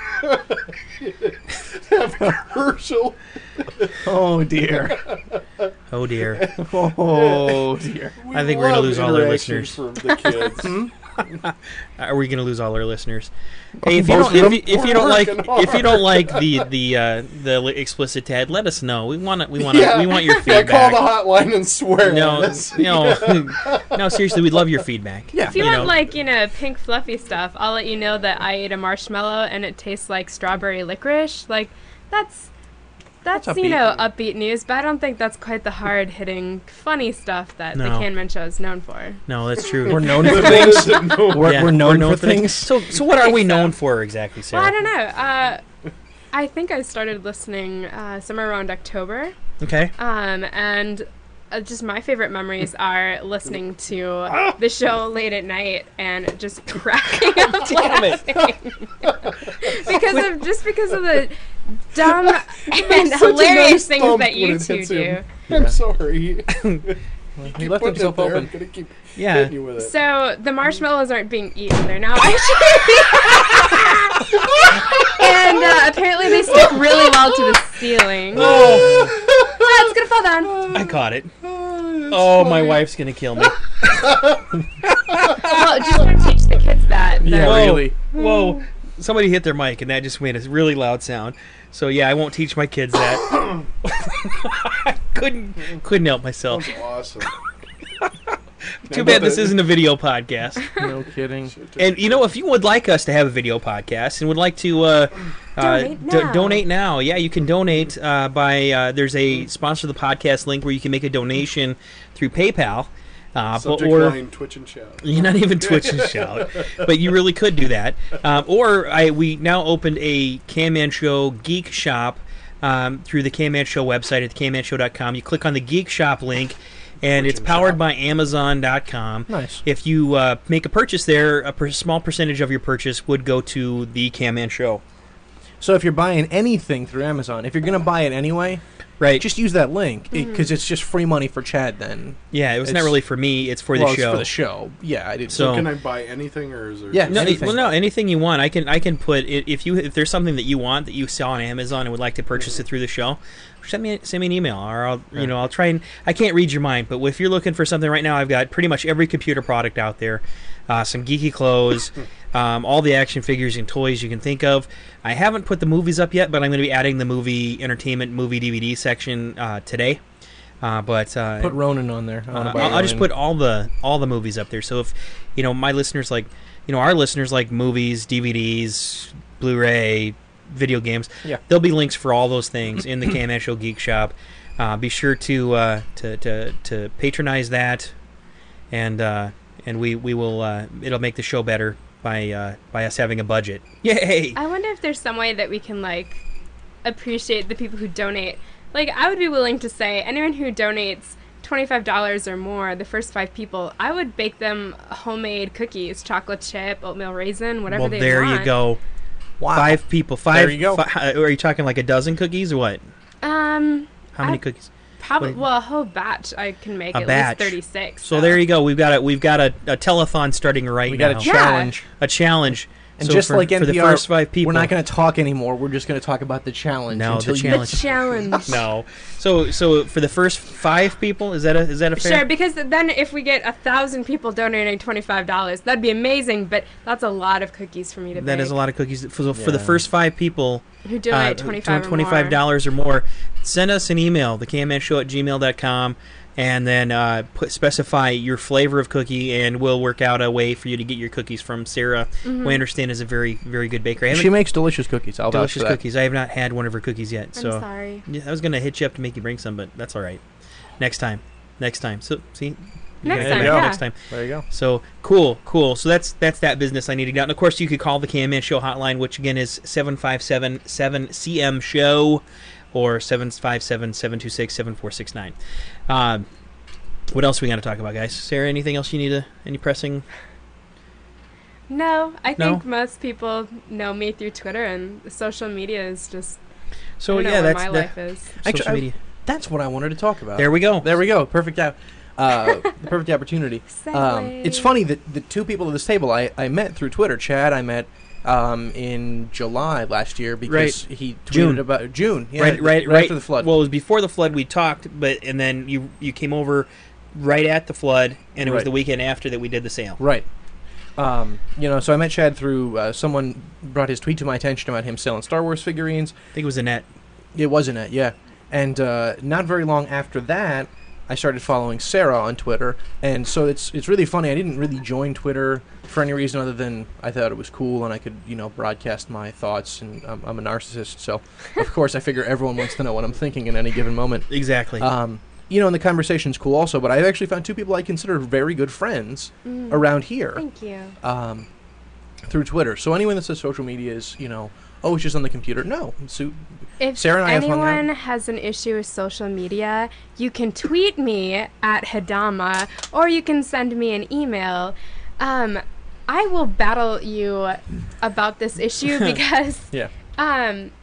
bitch. Have Herschel. Oh dear. Oh dear. Oh dear. We I think we're gonna love lose all our interaction listeners. from the kids. Are we going to lose all our listeners? Hey, if you Most don't, of if them? you, if you don't We're like, working if you don't hard. like the the uh, the li- explicit Ted, let us know. We want to, we want to, Yeah. we want your Yeah, call feedback. the hotline and swear. No, at us. no, no. Seriously, we'd love your feedback. Yeah. If you, You want know. like, you know, pink fluffy stuff, I'll let you know that I ate a marshmallow and it tastes like strawberry licorice. Like, that's that's, That's you upbeat. know, upbeat news, but I don't think that's quite the hard hitting funny stuff that the No. Can Men Show is known for. No, that's true. We're known for What things. is it? No. We're, Yeah, we're known for things. So, so what are we known for exactly, Sarah? Well, I don't know. Uh I think I started listening uh, somewhere around October. Okay. Um, and uh, just my favorite memories are listening to the show late at night and just cracking up Damn it. laughing. because of just because of the dumb and Such a hilarious nice things thump that when you it two hits do. him. I'm sorry. He left Putting himself it there. open. I'm gonna keep Yeah. hitting you with it. So the marshmallows aren't being eaten; they're now actually, and uh, apparently they stick really well to the ceiling. Oh, Oh, it's gonna fall down. I caught it. Oh, it's Oh, my funny. wife's gonna kill me. Well, just want to teach the kids that. Yeah, that- Whoa. really. Whoa! Somebody hit their mic, and that just made a really loud sound. So yeah, I won't teach my kids that. I couldn't couldn't help myself. That's awesome. Too bad this isn't a video podcast. No kidding. And you know, if you would like us to have a video podcast and would like to uh, uh, Donate do- now. donate now, yeah, you can donate uh, by uh, there's a sponsor the podcast link where you can make a donation through PayPal. Uh, but, Subject or line, Twitch and Shout. you're not even Twitch and shout, but you really could do that. Um, or I we now opened a Can Man Show Geek Shop um, through the Can Man Show website at can man show dot com. You click on the Geek Shop link, and it's and powered shop. by amazon dot com. Nice. If you uh, make a purchase there, a per- small percentage of your purchase would go to the Can Man Show. So if you're buying anything through Amazon, if you're gonna buy it anyway, Right. just use that link because it's just free money for Chad. Then yeah, it was not it's- really for me. It's for well, the it's show. for the show. Yeah, I did. So- So can I buy anything, or is there? Yeah, No, anything. well, no, anything you want. I can, I can put i- if you if there's something that you want that you saw on Amazon and would like to purchase it through the show, send me send me an email, or I'll you know I'll try and I can't read your mind, but if you're looking for something right now, I've got pretty much every computer product out there, uh, some geeky clothes, um, all the action figures and toys you can think of. I haven't put the movies up yet, but I'm going to be adding the movie entertainment movie D V D section uh, today. Uh, but uh, Put Ronin on there. I wanna uh, buy I'll, I'll just Ronin. put all the all the movies up there. So if you know my listeners like, you know our listeners like movies, D V Ds, Blu-ray, video games. Yeah. There'll be links for all those things in the Can Man Show Geek Shop. Uh, be sure to uh, to to to patronize that, and uh, and we we will uh, it'll make the show better by uh, by us having a budget. Yay! I wonder if there's some way that we can like appreciate the people who donate. Like, I would be willing to say anyone who donates twenty-five dollars or more, the first five people, I would bake them homemade cookies, chocolate chip, oatmeal raisin, whatever Well, they there want. you go. Wow. Five people. Five. There you go. Fi- are you talking like a dozen cookies or what? Um, How many I- cookies? probably What- well a whole batch I can make A at batch. least thirty-six. So there you go. We've got a we've got a, a telethon starting right We now. got a challenge. A challenge. And So just for- like for N P R, the first five people, we're not going to talk anymore. We're just going to talk about the challenge. No, until the you- challenge. The challenge. No. So so for the first five people, is that a is that a fair? Sure, because then if we get a thousand people donating twenty-five dollars, that'd be amazing. But that's a lot of cookies for me to That bake. is a lot of cookies. For, for the Yeah. first five people Who donate uh, twenty-five or twenty-five dollars or more, send us an email, the can man show at gmail dot com, and then uh, put specify your flavor of cookie, and we'll work out a way for you to get your cookies from Sarah, Mm-hmm. who I understand is a very, very good baker. I haven't- She makes delicious cookies. I'll vouch delicious for that. cookies. I have not had one of her cookies yet. I'm So sorry. Yeah, I was going to hit you up to make you bring some, but that's all right. Next time. Next time. So, see? You Next gotta time, come back yeah. Next time. There you go. So cool, cool. So that's that's that business I need to get out. And of course, you could call the Can Man Show hotline, which again is seven five seven seven C M show or seven five seven seven two six seven four six nine. Um, what else we got to talk about, guys? Sarah, anything else you need to any pressing? No, I No? think most people know me through Twitter, and social media is just. So I don't know yeah, where that's my that, life is. social Actually, I- media. That's what I wanted to talk about. There we go. There we go. Perfect. Uh, uh, the perfect opportunity. Um, Segue. it's funny that the two people at this table I, I met through Twitter. Chad, I met um, in July last year because he tweeted June. about June. Yeah, right, right, right after the flood. Well, it was before the flood. We talked, but and then you you came over right at the flood, and it was Right. the weekend after that we did the sale. Right. Um, you know, so I met Chad through uh, someone brought his tweet to my attention about him selling Star Wars figurines. I think it was Annette. It wasn't it, yeah. And uh, not very long after that, I started following Sarah on Twitter, and so it's it's really funny. I didn't really join Twitter for any reason other than I thought it was cool and I could, you know, broadcast my thoughts. And I'm, I'm a narcissist, so of course I figure everyone wants to know what I'm thinking in any given moment. Exactly. Um, you know, and the conversation's cool also. But I've actually found two people I consider very good friends Mm. around here Thank you. um, through Twitter. So anyone that says social media is, you know, oh, it's just on the computer. No, so If Sarah and I have hung out. anyone has an issue with social media, you can tweet me at Hidama, or you can send me an email. Um, I will battle you about this issue because yeah. um,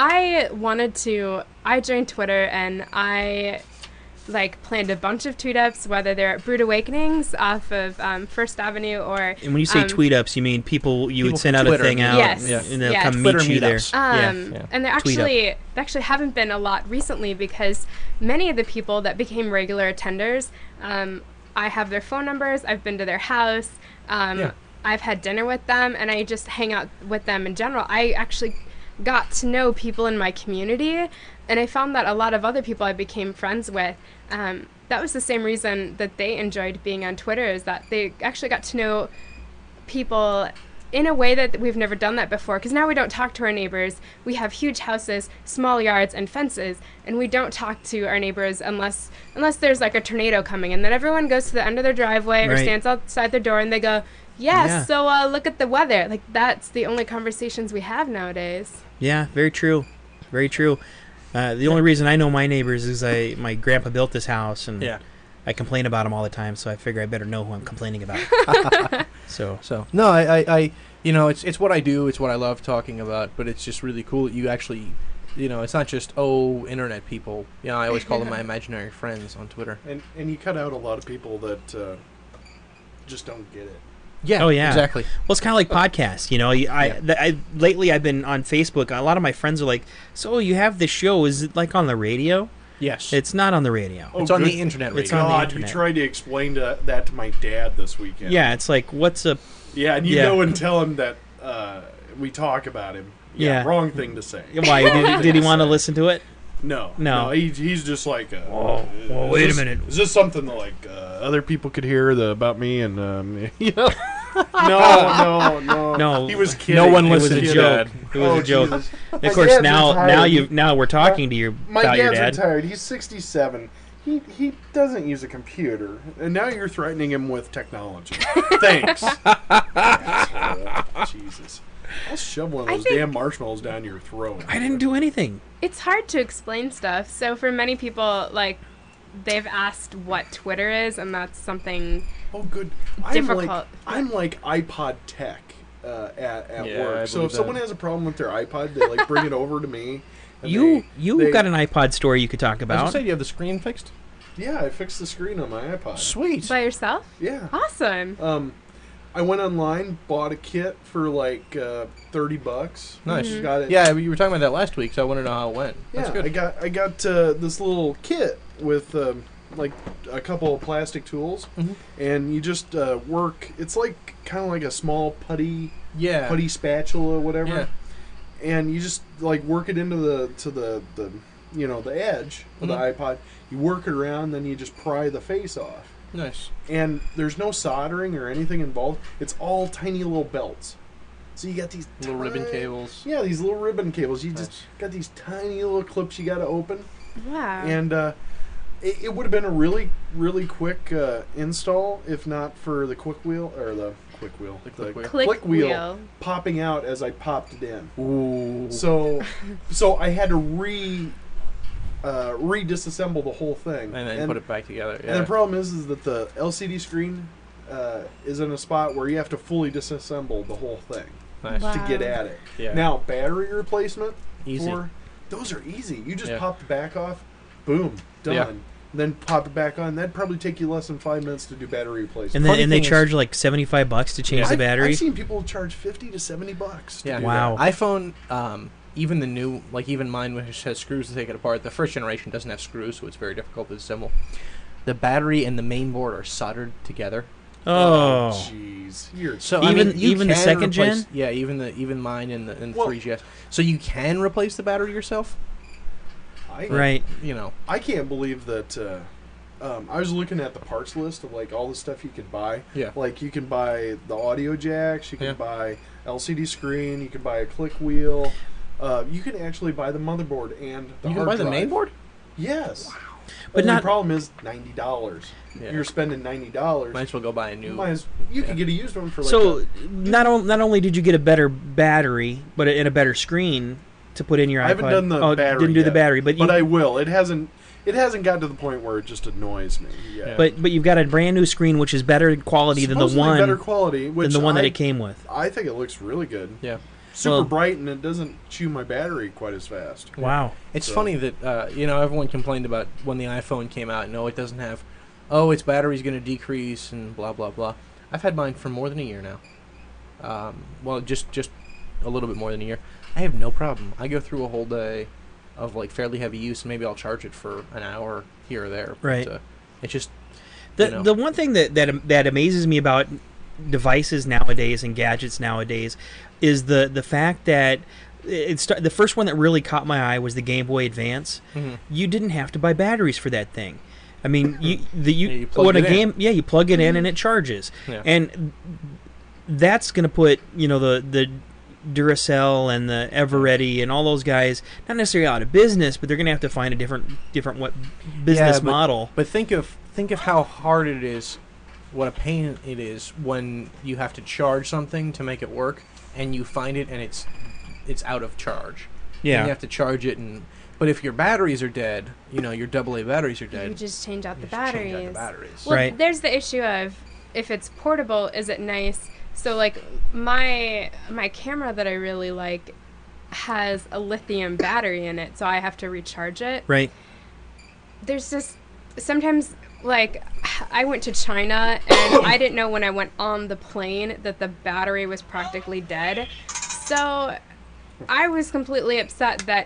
I wanted to. I joined Twitter and I like planned a bunch of tweet ups, whether they're at Brood Awakenings off of um, First Avenue or. And when you say um, tweet ups, you mean people you people would send from out Twitter. a thing out, Yes, Yeah. and they'll yes. come Twitter meet you there. meetups. Um, Yeah. And there Tweet up. actually, there actually haven't been a lot recently because many of the people that became regular attenders, um, I have their phone numbers. I've been to their house. Um, Yeah. I've had dinner with them, and I just hang out with them in general. I actually got to know people in my community, and I found that a lot of other people I became friends with. Um, that was the same reason that they enjoyed being on Twitter, is that they actually got to know people in a way that we've never done that before, because now we don't talk to our neighbors. We have huge houses, small yards, and fences, and we don't talk to our neighbors unless unless there's like a tornado coming, and then everyone goes to the end of their driveway or Right. stands outside their door and they go, yes, Yeah. so uh, look at the weather. Like, that's the only conversations we have nowadays. Yeah, very true, very true. Uh, the only reason I know my neighbors is I my grandpa built this house, and Yeah. I complain about him all the time, so I figure I better know who I'm complaining about. so So no, I, I, I, you know, it's it's what I do. It's what I love talking about. But it's just really cool that you actually, you know, it's not just oh internet people. You know, I always call them my imaginary friends on Twitter. And and you cut out a lot of people that uh, just don't get it. Yeah. Oh, yeah. Exactly. Well, it's kind of like podcasts, you know. I, I, Yeah. th- I lately I've been on Facebook. A lot of my friends are like, "So you have this show? Is it like on the radio?" Yes. It's not on the radio. Oh, it's on good. the internet. It's radio. on the God, internet. you tried to explain to, that to my dad this weekend. Yeah, it's like what's a Yeah, and you Yeah. go and tell him that uh, we talk about him. Yeah, Yeah. wrong thing to say. why did, did he want to listen to it? No, No. he, he's just like. Uh, Whoa, whoa, is wait a this- minute. Is this something that like uh, other people could hear the, about me and um, you know? no, no, no, No. He was kidding. No one He was listened, It was a kidding. joke. It was Oh, a joke. Jesus. Of My course, dad's now retired. now He- you now we're talking to your My about your dad's dad. retired. He's sixty-seven. He he doesn't use a computer, and now you're threatening him with technology. Thanks. Asshole. Jesus. I'll shove one of I those think- damn marshmallows down your throat. I didn't do anything. It's hard to explain stuff. So for many people, like, they've asked what Twitter is, and that's something. Oh, good. I'm Difficult. like I'm like iPod tech uh, at at Yeah, I work. So believe if someone that. has a problem with their iPod, they like bring it over to me. and You they- you they- got an iPod story you could talk I was gonna about. say, do you have the screen fixed? Yeah, I fixed the screen on my iPod. Sweet. By yourself? Yeah. Awesome. Um, I went online, bought a kit for like uh, thirty bucks. Nice. Mm-hmm. Got it. Yeah, you were talking about that last week, so I want to know how it went. Yeah, That's good. I got I got uh, this little kit with um, like a couple of plastic tools, Mhm. and you just uh, work. It's like kind of like a small putty yeah. putty spatula, whatever. Yeah. And you just like work it into the to the, the you know the edge of Mhm. the iPod. You work it around, then you just pry the face off. Nice. And there's no soldering or anything involved. It's all tiny little belts. So you got these Little ribbon tiny- cables. Yeah, these little ribbon cables. You just Nice. got these tiny little clips you got to open. Wow. And uh, it, it would have been a really, really quick uh, install if not for the quick wheel or the quick wheel, The click wheel. Click wheel. popping out as I popped it in. Ooh. So, so I had to re uh, re disassemble the whole thing and then put it back together. Yeah. And the problem is, is that the L C D screen uh, is in a spot where you have to fully disassemble the whole thing nice. Wow. to get at it. Yeah. Now, battery replacement Easy. for those are easy. You just Yeah. pop the back off, boom, done. Yeah. Then pop it back on. That'd probably take you less than five minutes to do battery replacement. And then Funny and they thing is- charge like seventy-five bucks to change Yeah. the I've, I've battery. seen people charge fifty to seventy bucks. To Yeah. do Wow. that. iPhone, um, even the new, like even mine, which has screws to take it apart. The first generation doesn't have screws, so it's very difficult to assemble. The battery and the main board are soldered together. Oh. jeez, you're So I Even- mean, you even the can second replace- gen? Yeah, even the even mine and the and Well- three G S. So you can replace the battery yourself. I, Right. You know. I can't believe that. Uh, um, I was looking at the parts list of like all the stuff you could buy. Yeah. Like you can buy the audio jacks, you can Yeah. buy L C D screen, you can buy a click wheel. Uh, you can actually buy the motherboard and the You can hard buy the drive. main board. Yes. Wow. But Only not- problem is ninety dollars. Yeah. You're spending ninety dollars. Might as well go buy a new. Might as, you could get a used one for like. So a- not on, not only did you get a better battery, but a, and a better screen to put in your I haven't iPod. done the oh, battery. Didn't do the yet, battery, but you, but I will. It hasn't. It hasn't gotten to the point where it just annoys me. Yet. but but you've got a brand new screen which is better quality than the Supposedly one better quality, which than the one I, that it came with. I think it looks really good. Yeah. Super Well- bright, and it doesn't chew my battery quite as fast. Wow. It's So- funny that uh, you know everyone complained about when the iPhone came out. No, it doesn't have. Oh, its battery's going to decrease and blah blah blah. I've had mine for more than a year now. Um, well, just just a little bit more than a year. I have no problem. I go through a whole day of like fairly heavy use, and maybe I'll charge it for an hour here or there. But, Right. Uh, it's just The you know. the one thing that, that that amazes me about devices nowadays and gadgets nowadays is the the fact that it's the first one that really caught my eye was the Game Boy Advance. Mhm. You didn't have to buy batteries for that thing. I mean, you the you, Yeah, you plug when a it in. game yeah you plug it in and it charges, Yeah. and that's going to put you know the the Duracell and the Eveready and all those guys not necessarily out of business, but they're going to have to find a different different what business Yeah, but- model. But think of think of how hard it is, what a pain it is when you have to charge something to make it work, and you find it and it's it's out of charge. Yeah. And you have to charge it, and but if your batteries are dead, you know your double A batteries are dead. You just change out you the have to change batteries. out the batteries. Well, Right. there's the issue of if it's portable, is it nice? So like my my camera that I really like has a lithium battery in it, so I have to recharge it. Right. There's just sometimes like I went to China and I didn't know when I went on the plane that the battery was practically dead. So I was completely upset that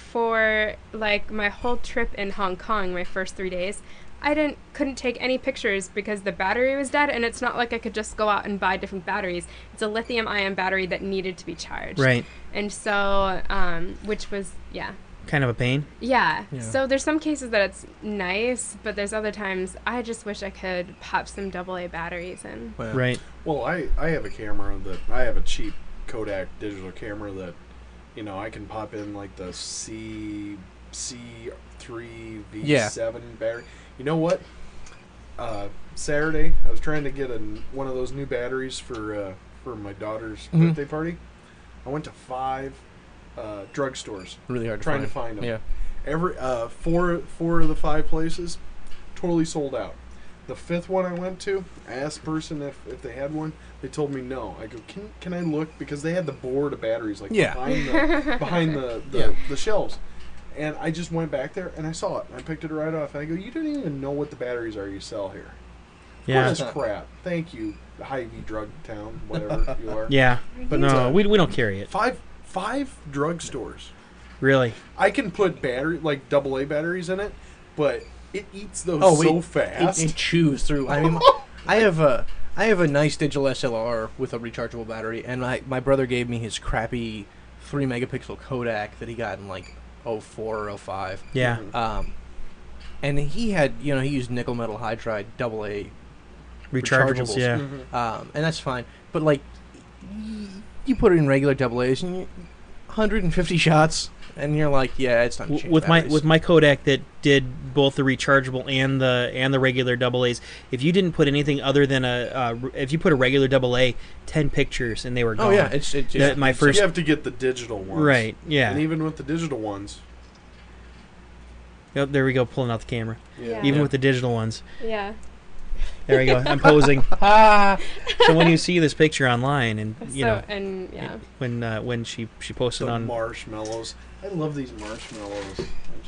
for like my whole trip in Hong Kong, my first three days, I didn't couldn't take any pictures because the battery was dead, and it's not like I could just go out and buy different batteries. It's a lithium ion battery that needed to be charged. Right. And so, um, which was, yeah. Kind of a pain. Yeah. Yeah. So there's some cases that it's nice, but there's other times I just wish I could pop some double A batteries in. Well, Right. Well, I, I have a camera that I have a cheap Kodak digital camera that, you know, I can pop in like the C C three V seven battery. You know what? Uh, Saturday, I was trying to get a, one of those new batteries for uh, for my daughter's Mhm. birthday party. I went to five uh, drugstores Really hard to trying find. to find them. Yeah. Every uh, four four of the five places totally sold out. The fifth one I went to, I asked the person if, if they had one. They told me no. I go, can can I look, because they had the board of batteries like Yeah. behind the behind the the, Yeah. the shelves. And I just went back there and I saw it. And I picked it right off. And I go, you don't even know what the batteries are you sell here. Yeah. What is crap? Thank you, Hy-Vee Drug Town, whatever you are. Yeah, but no, we we don't carry it. Five five drugstores. Really? I can put battery like double A batteries in it, but it eats those Oh, so we- fast. It, it chews through. I mean, I have a I have a nice digital S L R with a rechargeable battery, and my my brother gave me his crappy three megapixel Kodak that he got in like oh four or oh five. Yeah. Um, and he had you know he used nickel metal hydride double A Rechargeables, yeah. Mhm. Um, and that's fine, but like y- you put it in regular double A's and you, one hundred fifty shots. And you're like, yeah, it's time to W- change with my batteries. with my Kodak that did both the rechargeable and the and the regular double A's. If you didn't put anything other than a, uh, r- if you put a regular double A, ten pictures and they were gone. Oh yeah, it's it's That- my So first you have to get the digital ones, right, yeah. And even with the digital ones, Yep, there we go, pulling out the camera. yeah. Even Yeah. with the digital ones, Yeah. there we go. I'm posing. Ah. So when you see this picture online, and you so, know, and yeah. when uh, when she she posted the on, marshmallows. I love these marshmallows.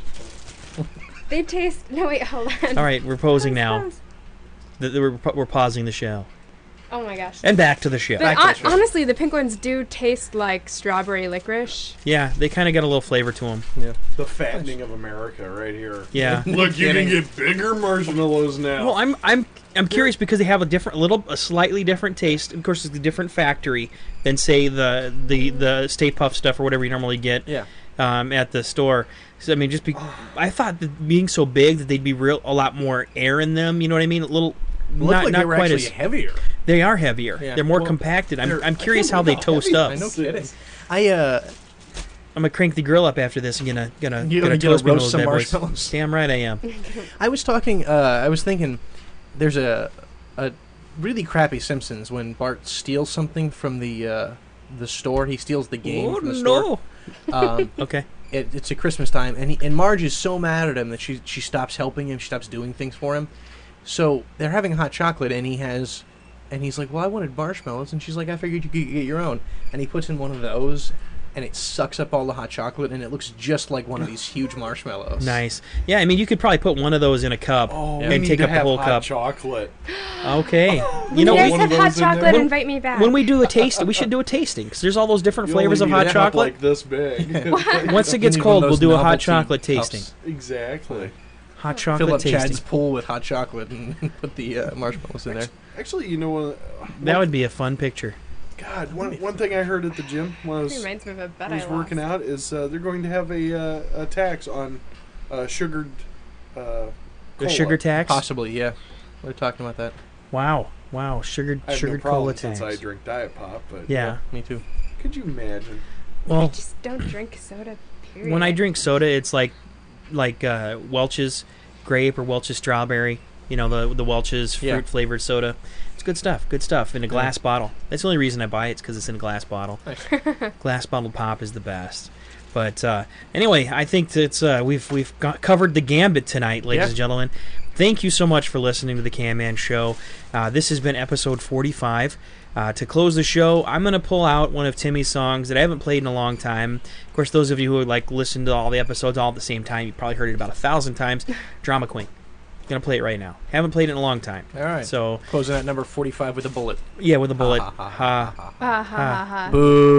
I just They taste. No, wait, hold on. all right, we're posing Gross, now. gross. Th- th- We're, pa- we're pausing the show Oh my gosh. and back to the show. But Back to hon- the show. honestly, the pink ones do taste like strawberry licorice. Yeah, they kind of got a little flavor to them. yeah. the fattening of America right here. Yeah. Look, you can Kidding. get bigger marshmallows now. Well, I'm I'm I'm curious because they have a different, little, a slightly different taste. Of course, it's a different factory than say the the the Stay Puft stuff or whatever you normally get Yeah. um, at the store. So I mean, just be, I thought that being so big that they'd be real a lot more air in them. You know what I mean? A little. Looked Not, like not they were quite actually as heavier. they are heavier. Yeah. They're more Well, compacted. I'm they're- I'm I curious can't how they believe how toast heavy- up. I know, Yes. kidding. I uh, I'm gonna crank the grill up after this and gonna gonna You're gonna gonna toast me roast those some bad boys. marshmallows? Damn right I am. I was talking. Uh, I was thinking. There's a a really crappy Simpsons when Bart steals something from the uh, the store. He steals the game Oh from the store. no. Um, Okay. it, it's a Christmas time, and he, and Marge is so mad at him that she she stops helping him. She stops doing things for him. So they're having hot chocolate, and he has, and he's like, "Well, I wanted marshmallows," and she's like, "I figured you could get your own." And he puts in one of those, and it sucks up all the hot chocolate, and it looks just like one of these huge marshmallows. Nice. Yeah, I mean, you could probably put one of those in a cup oh, we and need take to up the have whole hot cup. chocolate. Okay. You You know, guys one have of hot those in there. chocolate. When- Invite me back. when we do a taste, we should do a tasting because there's all those different You flavors of only need hot a cup chocolate. like this big. Once it You gets need one cold, of we'll those do a hot novelty chocolate cups. tasting. Exactly. Hot Fill chocolate up Chad's tasting. pool with hot chocolate and put the uh, marshmallows in there. Actually, you know what? That would be a fun picture. God, one one thing I heard at the gym when I It was, reminds me of a bet when I I was working lost. out is uh, they're going to have a uh, a tax on uh, sugared. Uh, The cola. sugar tax. Possibly, yeah. We're talking about that. Wow. Wow. Sugar I have sugar no problem cola since tax. I drink Diet Pop, but Yeah. Me too. could you imagine? Well, Just don't drink soda. Period. when I drink soda, it's like like uh, Welch's grape or Welch's strawberry. You know, the the Welch's fruit Yeah. flavored soda. It's good stuff. Good stuff in a glass bottle. That's the only reason I buy it. It's because it's in a glass bottle. Nice. Glass bottle pop is the best. But uh, anyway, I think that's uh, we've we've got covered the gambit tonight, ladies Yeah. and gentlemen. Thank you so much for listening to the Can Man Show. Uh, this has been episode forty-five. Uh, to close the show, I'm going to pull out one of Timmy's songs that I haven't played in a long time. Of course, those of you who like listen to all the episodes all at the same time, you probably heard it about a thousand times. Drama Queen. Gonna play it right now. Haven't played it in a long time. All right. So Closing at number forty-five with a bullet. yeah, with a bullet. Ha, ha, Ha. ha, Ha ha ha ha.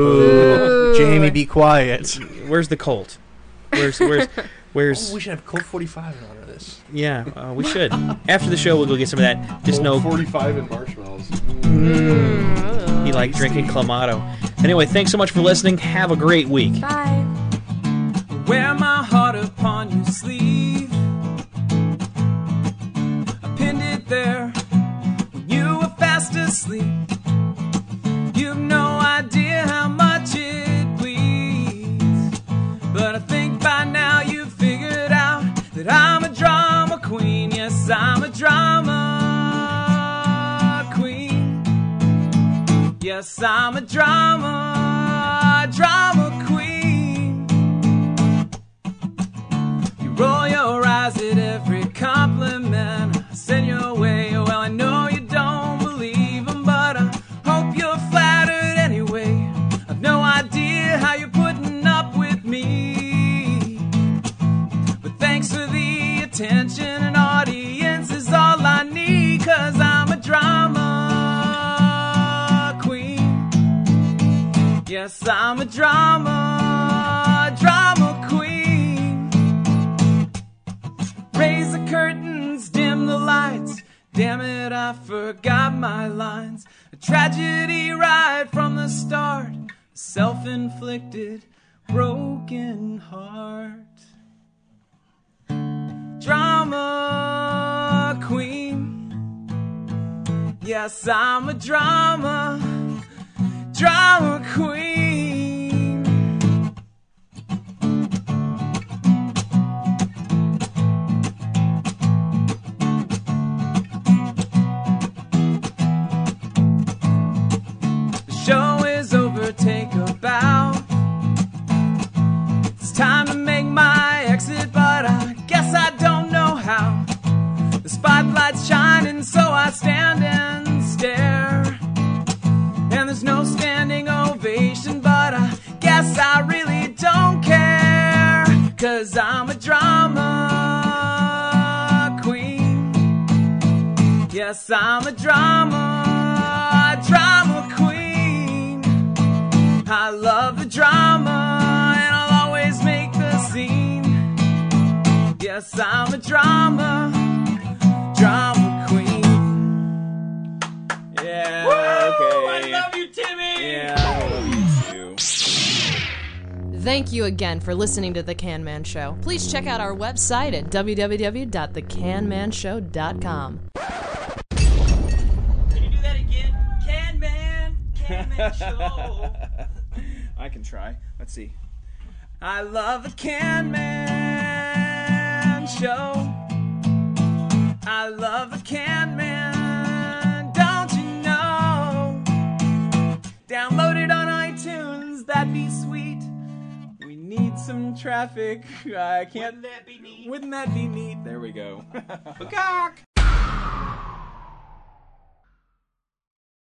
Boo. Jamie, be quiet. Where's the Colt? Where's where's Oh, where's? we should have Colt forty-five in honor of this. Yeah, uh, we should. After the show, we'll go get some of that. Just know forty-five and marshmallows. you like drinking Clamato. Anyway, thanks so much for listening. Have a great week. Bye. Wear my heart upon your sleeve. I pinned it there when you were fast asleep. You've no idea how much it bleeds, but I think by now you've figured out that I'm a drama queen. Yes, I'm a drama queen. Yes, I'm a drama, drama queen. You roll your eyes at every compliment I send your way. Well, I know you don't believe them, but I hope you're flattered anyway. I've no idea how you're putting up with me, but thanks for the attention and audience is all I need, 'cause I'm a Yes, I'm a drama, drama queen. Raise the curtains, dim the lights. Damn it, I forgot my lines. A tragedy right from the start. Self-inflicted, broken heart. Drama queen. Yes, I'm a drama, drama queen. The show is over, take a bow. It's time to make my exit, but I guess I don't know how. The spotlight's shining, so I stand and stare. And there's no standing ovation, but I guess I really don't care. Cause I'm a drama queen. Yes, I'm a drama, drama queen. I love the drama, and I'll always make the scene. Yes, I'm a drama, drama queen. Yeah, Woo! okay. I love you, Timmy! Yeah, I love you too. Thank you again for listening to The Can Man Show. Please check out our website at w w w dot the can man show dot com. Can you do that again? Can Man, Can Man Show. I can try. Let's see. I love the Can Man Show. I love the Can Man. Don't you know? Download it on iTunes. That'd be sweet. We need some traffic. I can't. Wouldn't that be neat? Wouldn't that be neat? There we go. Peacock!